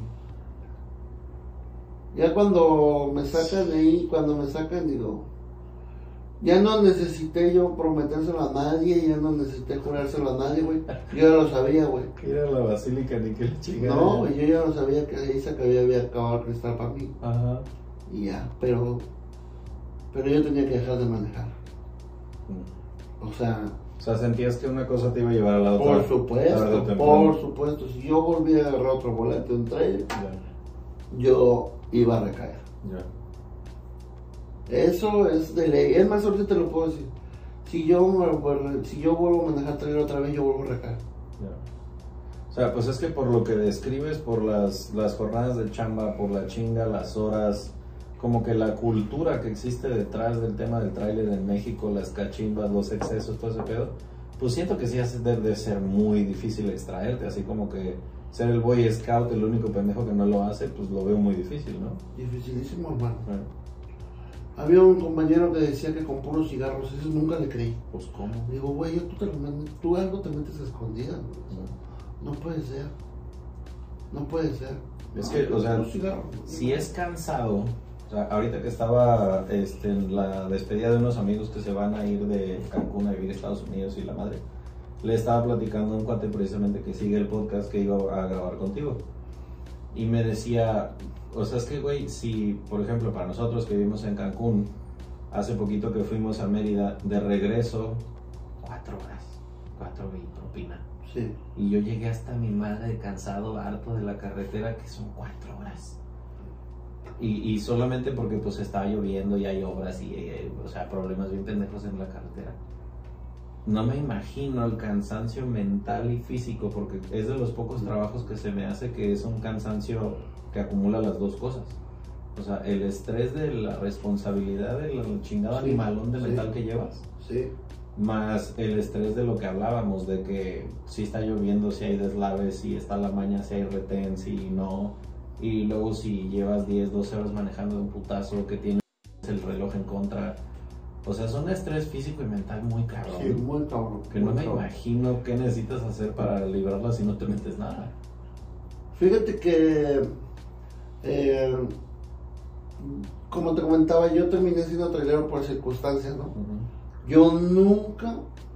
Ya cuando me sacan de ahí, digo, ya no necesité yo prometérselo a nadie, ya no necesité jurárselo a nadie, güey. Yo ya lo sabía, güey. Ir a la basílica ni que le chingada. No, güey, yo ya lo sabía que ahí se había acabado el cristal para mí. Ajá. Y ya, pero yo tenía que dejar de manejar. O sea, sentías que una cosa te iba a llevar a la otra. por supuesto, si yo volvía a agarrar otro volante, un trailer, Ya, yo iba a recaer. ya. Eso es de ley. Es más, ahorita te lo puedo decir. Si yo vuelvo a manejar trailer otra vez, yo vuelvo a recaer. Ya. O sea, pues es que por lo que describes, por las jornadas de chamba, por la chinga, las horas, como que la cultura que existe detrás del tema del tráiler en México, las cachimbas, los excesos, todo ese pedo, pues siento que sí debe ser muy difícil extraerte, así como que ser el Boy Scout, el único pendejo que no lo hace, pues lo veo muy difícil, ¿no? Dificilísimo, hermano. Bueno, Había un compañero que decía que con puros cigarros, eso nunca le creí. pues ¿cómo? Digo, güey, tú algo te metes a escondidas. No puede ser. No puede ser. Es No, que, o sea, puros cigarros. si es cansado, o sea, ahorita que estaba en la despedida de unos amigos que se van a ir de Cancún a vivir a Estados Unidos y la madre, le estaba platicando a un cuate precisamente que sigue el podcast que iba a grabar contigo. Y me decía, o sea, es que, güey, si, por ejemplo, para nosotros que vivimos en Cancún, hace poquito que fuimos a Mérida, de regreso, 4 horas, 4 y propina. Sí. Y yo llegué hasta mi madre cansado, harto de la carretera, que son 4 horas. Y solamente porque pues estaba lloviendo y hay obras y, o sea, problemas bien pendejos en la carretera. No me imagino el cansancio mental y físico, porque es de los pocos trabajos que se me hace que es un cansancio que acumula las dos cosas. O sea, el estrés de la responsabilidad del chingado Sí, animalón de sí. metal que llevas, Sí. más el estrés de lo que hablábamos, de que si está lloviendo, si hay deslaves, si está la maña, si hay retén, si no. Y luego si llevas 10, 12 horas manejando de un putazo, que tienes el reloj en contra. O sea, es un estrés físico y mental muy cabrón. Sí, muy cabrón. Que no muy me cabrón. imagino qué necesitas hacer para librarla si no te metes nada. Fíjate que, como te comentaba, yo terminé siendo trailero por circunstancias, ¿no? Yo nunca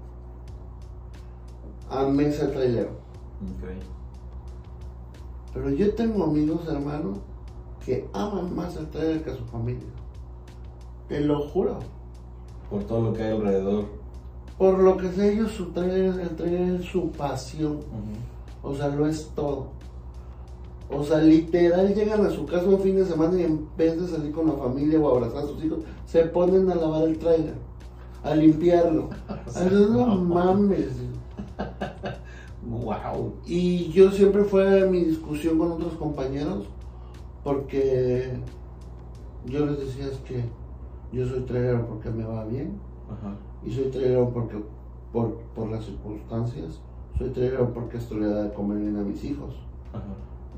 amé ser trailero. Ok. Pero yo tengo amigos, hermano, que aman más el trailer que a su familia. Te lo juro. Por todo lo que hay alrededor. Por lo que sé ellos, el trailer es su pasión. O sea, lo es todo. O sea, literal llegan a su casa un fin de semana y en vez de salir con la familia o abrazar a sus hijos, se ponen a lavar el tráiler, a limpiarlo. Ay, no mames. Wow. Y yo siempre fue mi discusión con otros compañeros, porque yo les decía es que yo soy trailero porque me va bien, Ajá. y soy trailero porque por las circunstancias, soy trailero porque esto le da de comer bien a mis hijos. Ajá.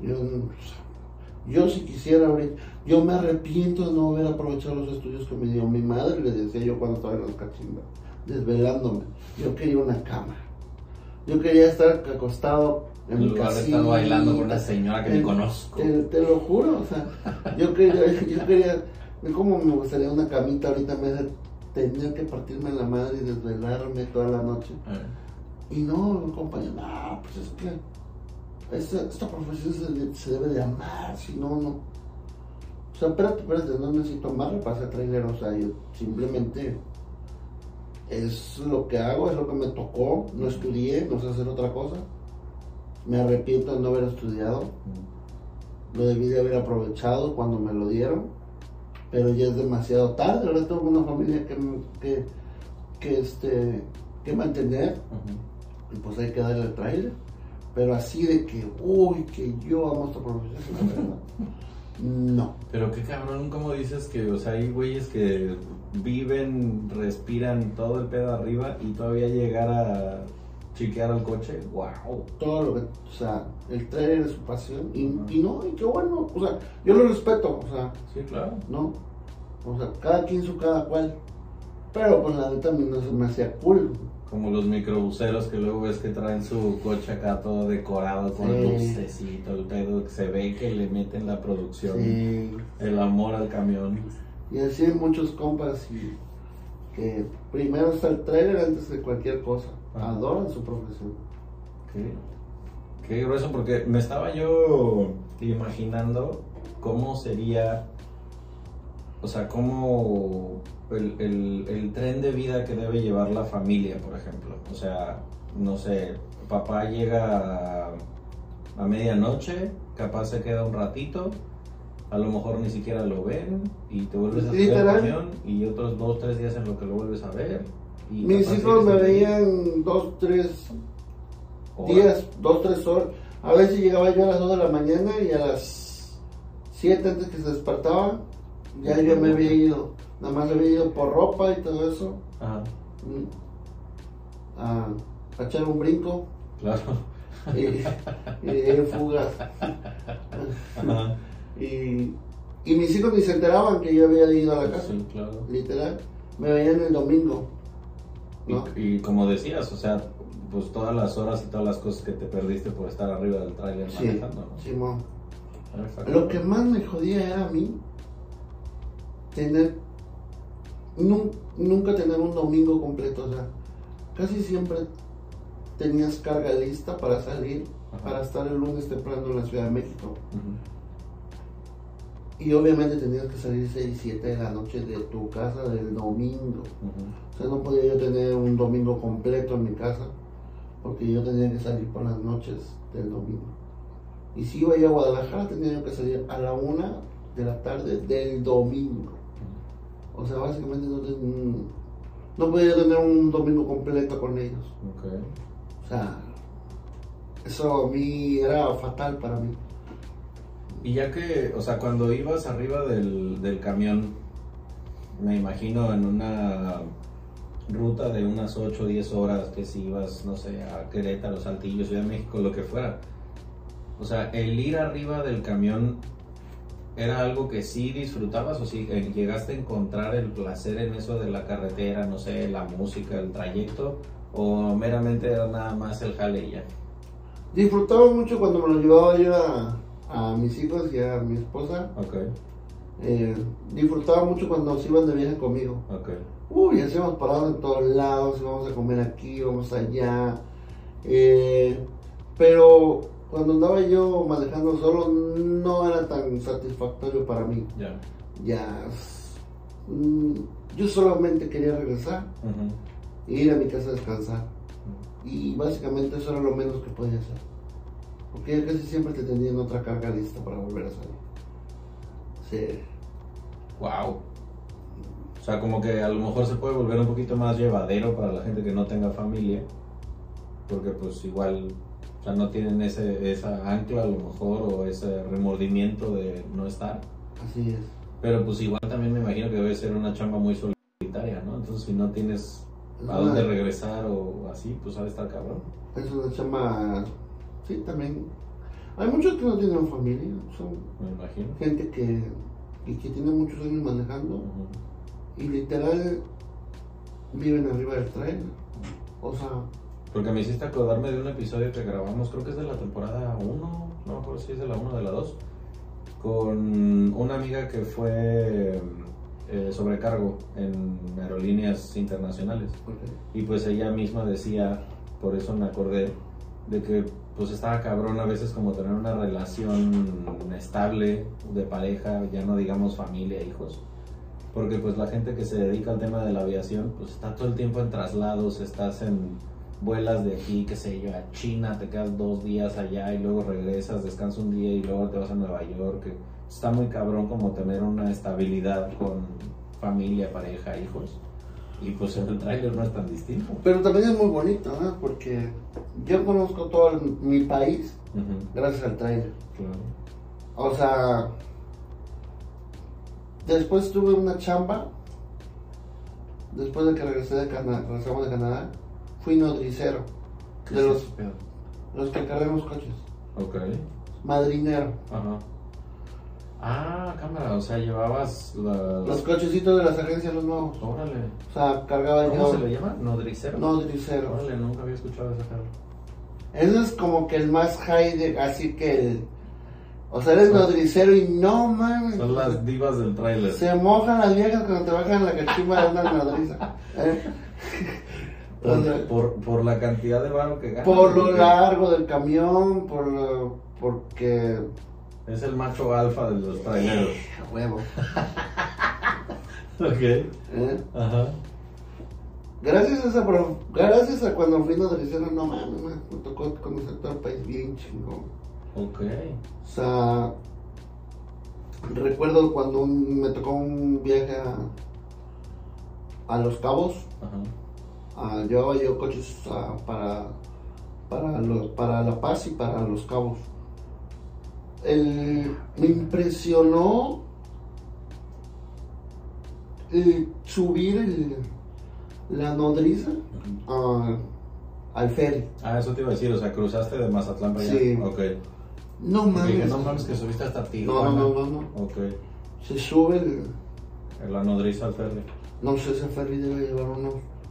Yo si quisiera ahorita, yo me arrepiento de no haber aprovechado los estudios que me dio mi madre, le decía yo cuando estaba en los cachimbas, desvelándome. Yo quería una cama. Yo quería estar acostado en mi lugar de casita. estar bailando con una señora que ni conozco. Te lo juro, o sea, yo quería, como me gustaría una camita ahorita en vez de tener que partirme la madre y desvelarme toda la noche. Y no, compañero, no, pues es que esta profesión se debe de amar, si no, no. O sea, espérate, no necesito amarle para ser trailero, o sea, yo simplemente es lo que hago, es lo que me tocó, no estudié, no sé hacer otra cosa. Me arrepiento de no haber estudiado, lo debí de haber aprovechado cuando me lo dieron, pero ya es demasiado tarde, ahora tengo una familia que mantener, y pues hay que darle el trailer. Pero así de que, uy, que yo amo esta profesión, la verdad, no. Pero qué cabrón, como dices que, o sea, hay güeyes que viven, respiran todo el pedo arriba y todavía llegar a chiquear al coche, wow. Todo lo que, o sea, el trailer es su pasión y no, y qué bueno, o sea, yo lo respeto, o sea. Sí, claro. ¿No? O sea, cada quien su cada cual. Pero pues la neta a mí no se me hacía cool. Como los microbuseros que luego ves que traen su coche acá todo decorado con luces y todo el pedo, que se ve que le meten la producción, el amor al camión. Y así hay muchos compas que primero está el trailer antes de cualquier cosa. Adoran su profesión. Qué grueso, porque me estaba yo imaginando cómo sería, o sea, cómo el tren de vida que debe llevar la familia, por ejemplo. O sea, no sé, papá llega a medianoche, capaz se queda un ratito, a lo mejor ni siquiera lo ven y te vuelves a subir al camión y otros 2 o 3 días en lo que lo vuelves a ver. Y mis hijos me veían 2, 3 días, 2, 3 horas. A veces llegaba yo a las 2 de la mañana y a las 7 antes que se despertaban, ya yo me había ido. Nada más le había ido por ropa y todo eso. Ajá. A echar un brinco. Claro. Y fugas. Ajá. Y mis hijos ni se enteraban que yo había ido a la casa. Sí, claro. Literal. Me veían el domingo. ¿No? Y como decías, o sea, pues todas las horas y todas las cosas que te perdiste por estar arriba del tráiler manejando, ¿no? Simón. Lo que más me jodía era a mí nunca tener un domingo completo, o sea, casi siempre tenías carga lista para salir, para estar el lunes temprano en la Ciudad de México. Y obviamente tenías que salir 6, 7 de la noche de tu casa del domingo. O sea, no podía yo tener un domingo completo en mi casa, porque yo tenía que salir por las noches del domingo. Y si iba a ir a Guadalajara, tenía yo que salir a la 1 de la tarde del domingo. O sea, básicamente no podía tener un domingo completo con ellos. O sea, eso a mí era fatal para mí. Y ya que, o sea, cuando ibas arriba del camión, me imagino en una ruta de unas 8 o 10 horas, que si ibas, no sé, a Querétaro, Saltillo, Ciudad de México, lo que fuera. O sea, el ir arriba del camión, ¿era algo que sí disfrutabas o sí llegaste a encontrar el placer en eso de la carretera, no sé, la música, el trayecto, o meramente era nada más el jale y ya? Disfrutaba mucho cuando me lo llevaba yo a mis hijos y a mi esposa. Disfrutaba mucho cuando se iban de viaje conmigo. Uy, hacíamos paradas en todos lados, íbamos a comer aquí, íbamos allá. Pero cuando andaba yo manejando solo no era tan satisfactorio para mí. Yo solamente quería regresar e ir a mi casa a descansar. Y básicamente eso era lo menos que podía hacer. Porque ya casi siempre te tenían otra carga lista para volver a salir. Sí. Wow. O sea, como que a lo mejor se puede volver un poquito más llevadero para la gente que no tenga familia. Porque pues igual, o sea, no tienen esa ancla a lo mejor o ese remordimiento de no estar. Así es. Pero pues igual también me imagino que debe ser una chamba muy solitaria, ¿no? Entonces si no tienes a dónde regresar o así, pues ha de estar cabrón. Es una chamba, sí, también. Hay muchos que no tienen familia, son Me imagino. gente que tiene muchos años manejando y literal viven arriba del tren. O sea, porque me hiciste acordarme de un episodio que grabamos, creo que es de la temporada 1, no me acuerdo si es de la 1 o de la 2, con una amiga que fue sobrecargo en aerolíneas internacionales. okay. Y pues ella misma decía, por eso me acordé, de que pues estaba cabrón a veces como tener una relación estable de pareja, ya no digamos familia, hijos. Porque pues la gente que se dedica al tema de la aviación, pues está todo el tiempo en traslados, estás en vuelas de aquí, qué sé yo, a China, te quedas 2 días allá y luego regresas, descansas un día y luego te vas a Nueva York. Está muy cabrón como tener una estabilidad con familia, pareja, hijos. Y pues en el tráiler no es tan distinto. Pero también es muy bonito, ¿no? Porque yo conozco todo mi país gracias al tráiler. Claro. O sea, después tuve una chamba, después de que regresamos de Canadá, fui nodricero. De los que cargan los coches. Ok. Madrinero. Ajá. Ah, cámara, o sea, llevabas los cochecitos de las agencias, los nuevos. Órale. O sea, cargaba yo. ¿Cómo se le llama? ¿Nodricero? Nodricero. Órale, nunca había escuchado ese carro. Eso es como que el más high de, así que el... O sea, eres nodricero y no mames. Son las divas del tráiler. Se mojan las viejas cuando te bajan la cachimba de una nodriza. Por la cantidad de varo que gana. Por lo largo del camión, porque... Es el macho alfa de los traileros. A huevo. Ok. Ajá. Gracias a cuando fui nodricero, no mames, me tocó conocer todo el país bien chingón. Ok. O sea, recuerdo cuando me tocó un viaje a Los Cabos. Ajá. Llevaba yo coches para La Paz y para Los Cabos. Me impresionó subir la nodriza al ferry. Ah, eso te iba a decir, o sea, cruzaste de Mazatlán para allá. Sí. Ok. No mames. Dije, no mames, que subiste hasta Tijuana. No. Ok. Se sube La nodriza al ferry. no sé, ese ferry debe llevar unos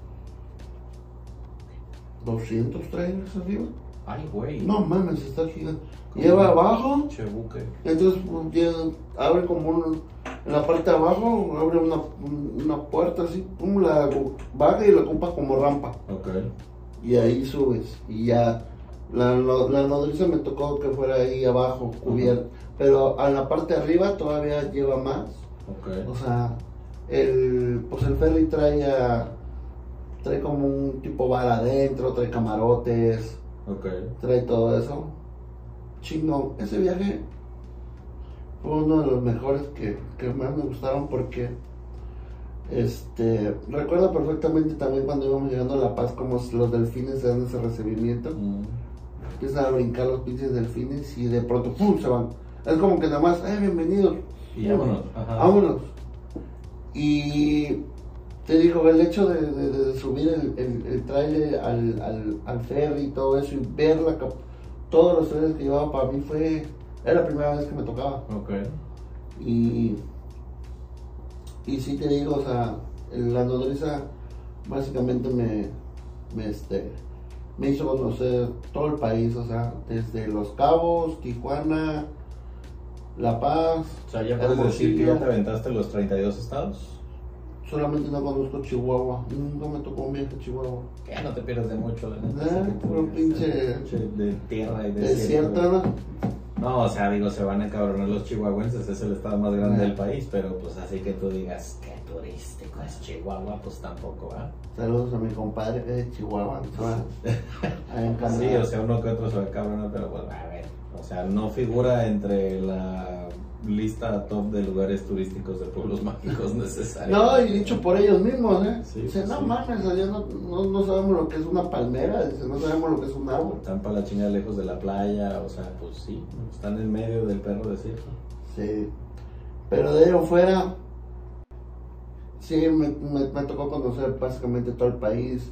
200 trailers arriba. Ay, güey. No mames, está gigante. Lleva abajo. Chebuque. Entonces abre como en la parte de abajo, abre una puerta así, la baja y la ocupa como rampa. Ok. Y ahí subes. Y ya la nodriza me tocó que fuera ahí abajo, cubierta. Pero a la parte de arriba todavía lleva más. Ok. O sea, el ferry trae como un tipo bar adentro, trae camarotes. Ok. Trae todo eso. Chingón. Ese viaje fue uno de los mejores que más me gustaron porque recuerdo perfectamente también cuando íbamos llegando a La Paz como los delfines se dan ese recibimiento. Empiezan a brincar los pinches delfines y de pronto ¡pum! Se van. Es como que nada más, bienvenidos. Y vámonos. Vámonos. Y te digo, el hecho de subir el trailer al ferry y todo eso y ver todos los trailers que llevaba, para mí era la primera vez que me tocaba. Ok. Y sí te digo, o sea, la nodriza básicamente me hizo conocer todo el país, o sea, desde Los Cabos, Tijuana, La Paz. O sea, ya puedes decir que ya te aventaste los 32 estados. Solamente no conozco Chihuahua, nunca me tocó un viaje a Chihuahua. Que no te pierdes de mucho, la neta. Puro pinche de tierra y desierto, ¿no? No, o sea, digo, se van a encabronar los chihuahuenses, es el estado más grande del país, pero pues así que tú digas, qué turístico es Chihuahua, pues tampoco, ¿va? Saludos a mi compadre que es de Chihuahua. Sí, o sea, uno que otro se va a encabronar, pero pues a ver, o sea, no figura entre la lista top de lugares turísticos de pueblos mágicos necesarios. No, y dicho por ellos mismos, ¿eh? Sí, Dice, pues, no sí. mames, allá no sabemos lo que es una palmera, dice, no sabemos lo que es un árbol. Están para la chingada lejos de la playa, o sea, pues sí, están en medio del perro desierto. Sí, pero de ello fuera, sí, me tocó conocer básicamente todo el país.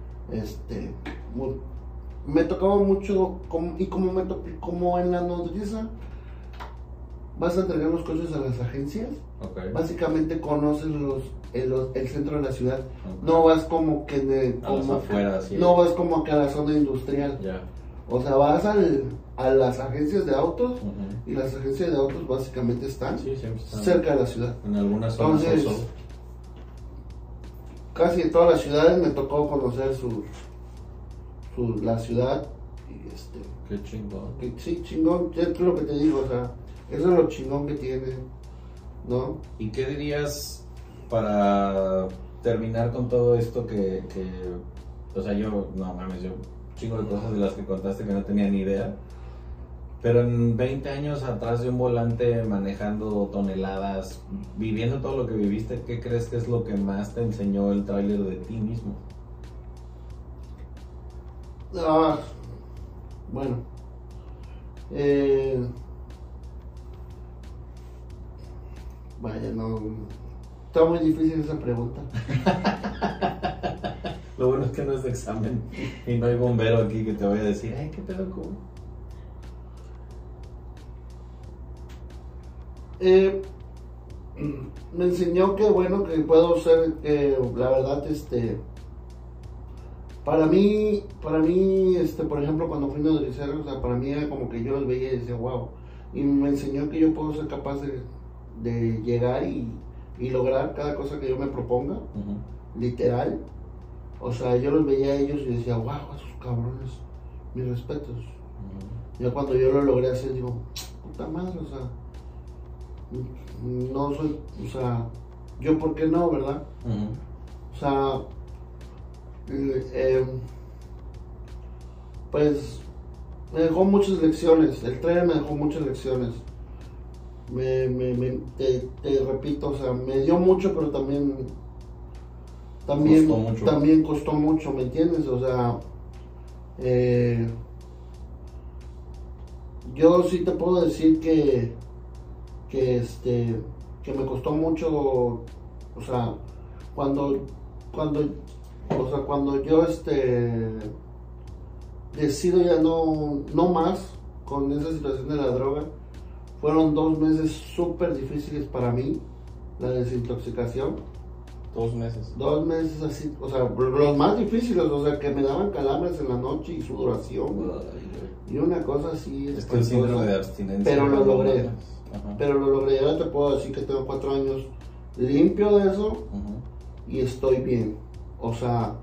Me tocaba mucho, como en la nodriza vas a entregar los coches a las agencias, Ok. básicamente conoces el centro de la ciudad. Ok. No vas como que A las afueras, sí. no vas como que a la zona industrial. Ya. O sea, vas a las agencias de autos, Ujú. y las agencias de autos básicamente están Sí, siempre están cerca de la ciudad. en algunas zonas. Entonces, also. casi en todas las ciudades me tocó conocer la ciudad. Y Qué chingón. que sí, chingón, es lo que te digo, o sea, eso es lo chingón que tiene, ¿no? ¿Y qué dirías para terminar con todo esto o sea, yo, no mames, yo chingo de cosas de las que contaste que no tenía ni idea, pero en 20 años atrás de un volante manejando toneladas, viviendo todo lo que viviste, ¿qué crees que es lo que más te enseñó el tráiler de ti mismo? Ah, bueno, vaya, no, está muy difícil esa pregunta. Lo bueno es que no es de examen y no hay bombero aquí que te vaya a decir, ay, qué pedo, ¿cómo? Me enseñó que bueno, que puedo ser, la verdad, para mí, por ejemplo, cuando fui nodricero, o sea, para mí era como que yo los veía y decía, wow, y me enseñó que yo puedo ser capaz de llegar y lograr cada cosa que yo me proponga, Ujú. literal. O sea, yo los veía a ellos y decía, wow, esos cabrones, mis respetos. Ujú. Ya cuando yo lo logré hacer, digo, puta madre, o sea, no soy, o sea, yo por qué no, ¿verdad? Ujú. O sea, pues me dejó muchas lecciones, el tren me dejó muchas lecciones. Te repito, o sea, me dio mucho, pero Costó mucho. también costó mucho, ¿me entiendes? O sea, yo sí te puedo decir que me costó mucho, o sea, cuando yo decido ya no más con esa situación de la droga, fueron 2 meses súper difíciles para mí, la desintoxicación. 2 meses. 2 meses así, o sea, los más difíciles, o sea, que me daban calambres en la noche y sudoración, y una cosa así. Es que el síndrome de abstinencia. Pero lo logré. Ajá. Pero lo logré, ahora te puedo decir que tengo 4 años limpio de eso Ujú. y estoy bien. O sea,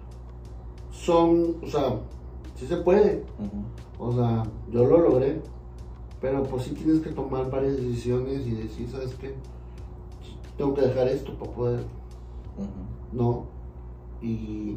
sí se puede. Ujú. O sea, yo lo logré. Pero pues sí tienes que tomar varias decisiones y decir, ¿sabes qué? Tengo que dejar esto para poder, Ujú. ¿no? Y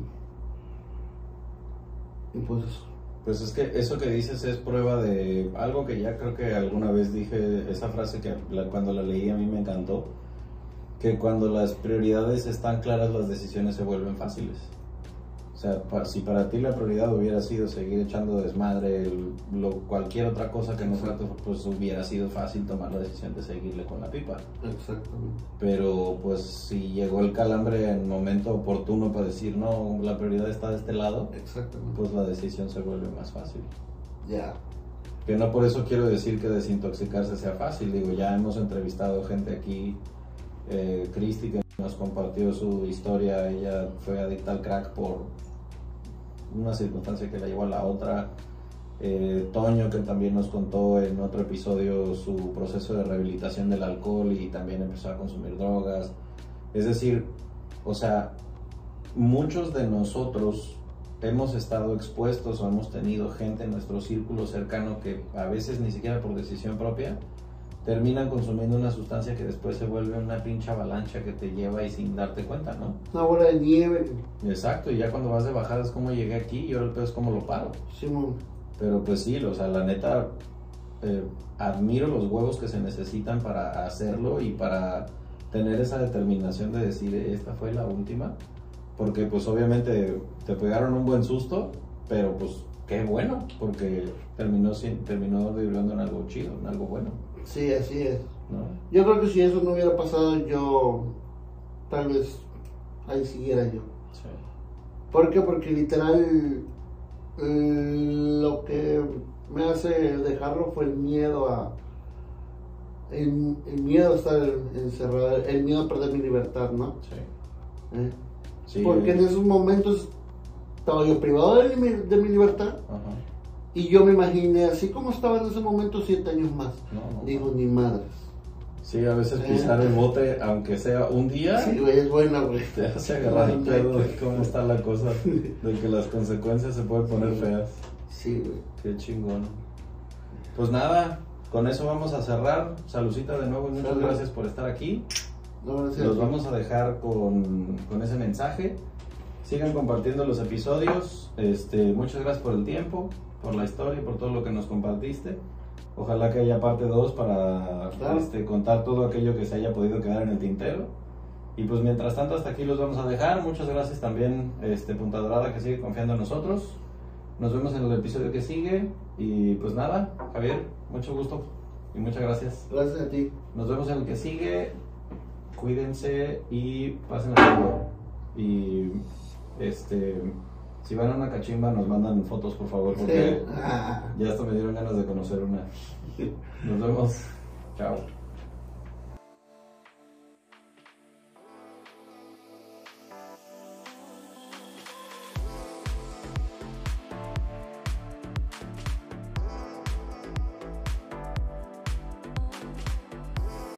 pues eso. Pues es que eso que dices es prueba de algo que ya creo que alguna vez dije, esa frase que cuando la leí a mí me encantó, que cuando las prioridades están claras las decisiones se vuelven fáciles. O sea, si para ti la prioridad hubiera sido seguir echando desmadre, cualquier otra cosa que no fuera, pues hubiera sido fácil tomar la decisión de seguirle con la pipa. Exactamente. Pero pues si llegó el calambre en momento oportuno para decir, no, la prioridad está de este lado, Exactamente. pues la decisión se vuelve más fácil. Ya. Que no por eso quiero decir que desintoxicarse sea fácil. Digo, ya hemos entrevistado gente aquí, Cristi, que nos compartió su historia. Ella fue adicta al crack por una circunstancia que la llevó a la otra. Toño, que también nos contó en otro episodio su proceso de rehabilitación del alcohol y también empezó a consumir drogas. Es decir, o sea, muchos de nosotros hemos estado expuestos o hemos tenido gente en nuestro círculo cercano que a veces ni siquiera por decisión propia terminan consumiendo una sustancia que después se vuelve una pinche avalancha que te lleva y sin darte cuenta, ¿no? Una bola de nieve. Exacto, y ya cuando vas de bajada es como llegué aquí y ahora el peor es como lo paro. Simón. Pero pues sí, o sea, la neta, admiro los huevos que se necesitan para hacerlo y para tener esa determinación de decir, esta fue la última. Porque pues obviamente te pegaron un buen susto, pero pues qué bueno, porque terminó vibrando en algo chido, en algo bueno. Sí, así es. ¿No? Yo creo que si eso no hubiera pasado, yo tal vez ahí siguiera yo. Sí. ¿Por qué? Porque literal lo que me hace dejarlo fue el miedo el miedo a estar encerrado, el miedo a perder mi libertad, ¿no? Sí. Sí, Porque en esos momentos estaba yo privado de mi libertad. Ajá. Y yo me imaginé, así como estaba en ese momento, 7 años más. No. Digo, ni madres. Sí, a veces pisar el bote, aunque sea un día, Sí, güey, es buena, güey. te hace agarrar el pedo de cómo está la cosa, de que las consecuencias se pueden poner feas. Sí, güey. Qué chingón. Pues nada, con eso vamos a cerrar. Salucita de nuevo y muchas Salud. gracias por estar aquí. No, gracias. Los vamos a dejar con ese mensaje. Sigan compartiendo los episodios. Muchas gracias por el tiempo, por la historia, por todo lo que nos compartiste. Ojalá que haya parte 2 para Claro. contar todo aquello que se haya podido quedar en el tintero. Y pues mientras tanto hasta aquí los vamos a dejar. Muchas gracias también Punta Dorada, que sigue confiando en nosotros. Nos vemos en el episodio que sigue. Y pues nada, Javier, mucho gusto y muchas gracias. Gracias a ti. Nos vemos en el que sigue. Cuídense y pasen el tiempo. Y si van a una cachimba nos mandan fotos, por favor, porque Sí. ya hasta me dieron ganas de conocer una. Nos vemos. Chao.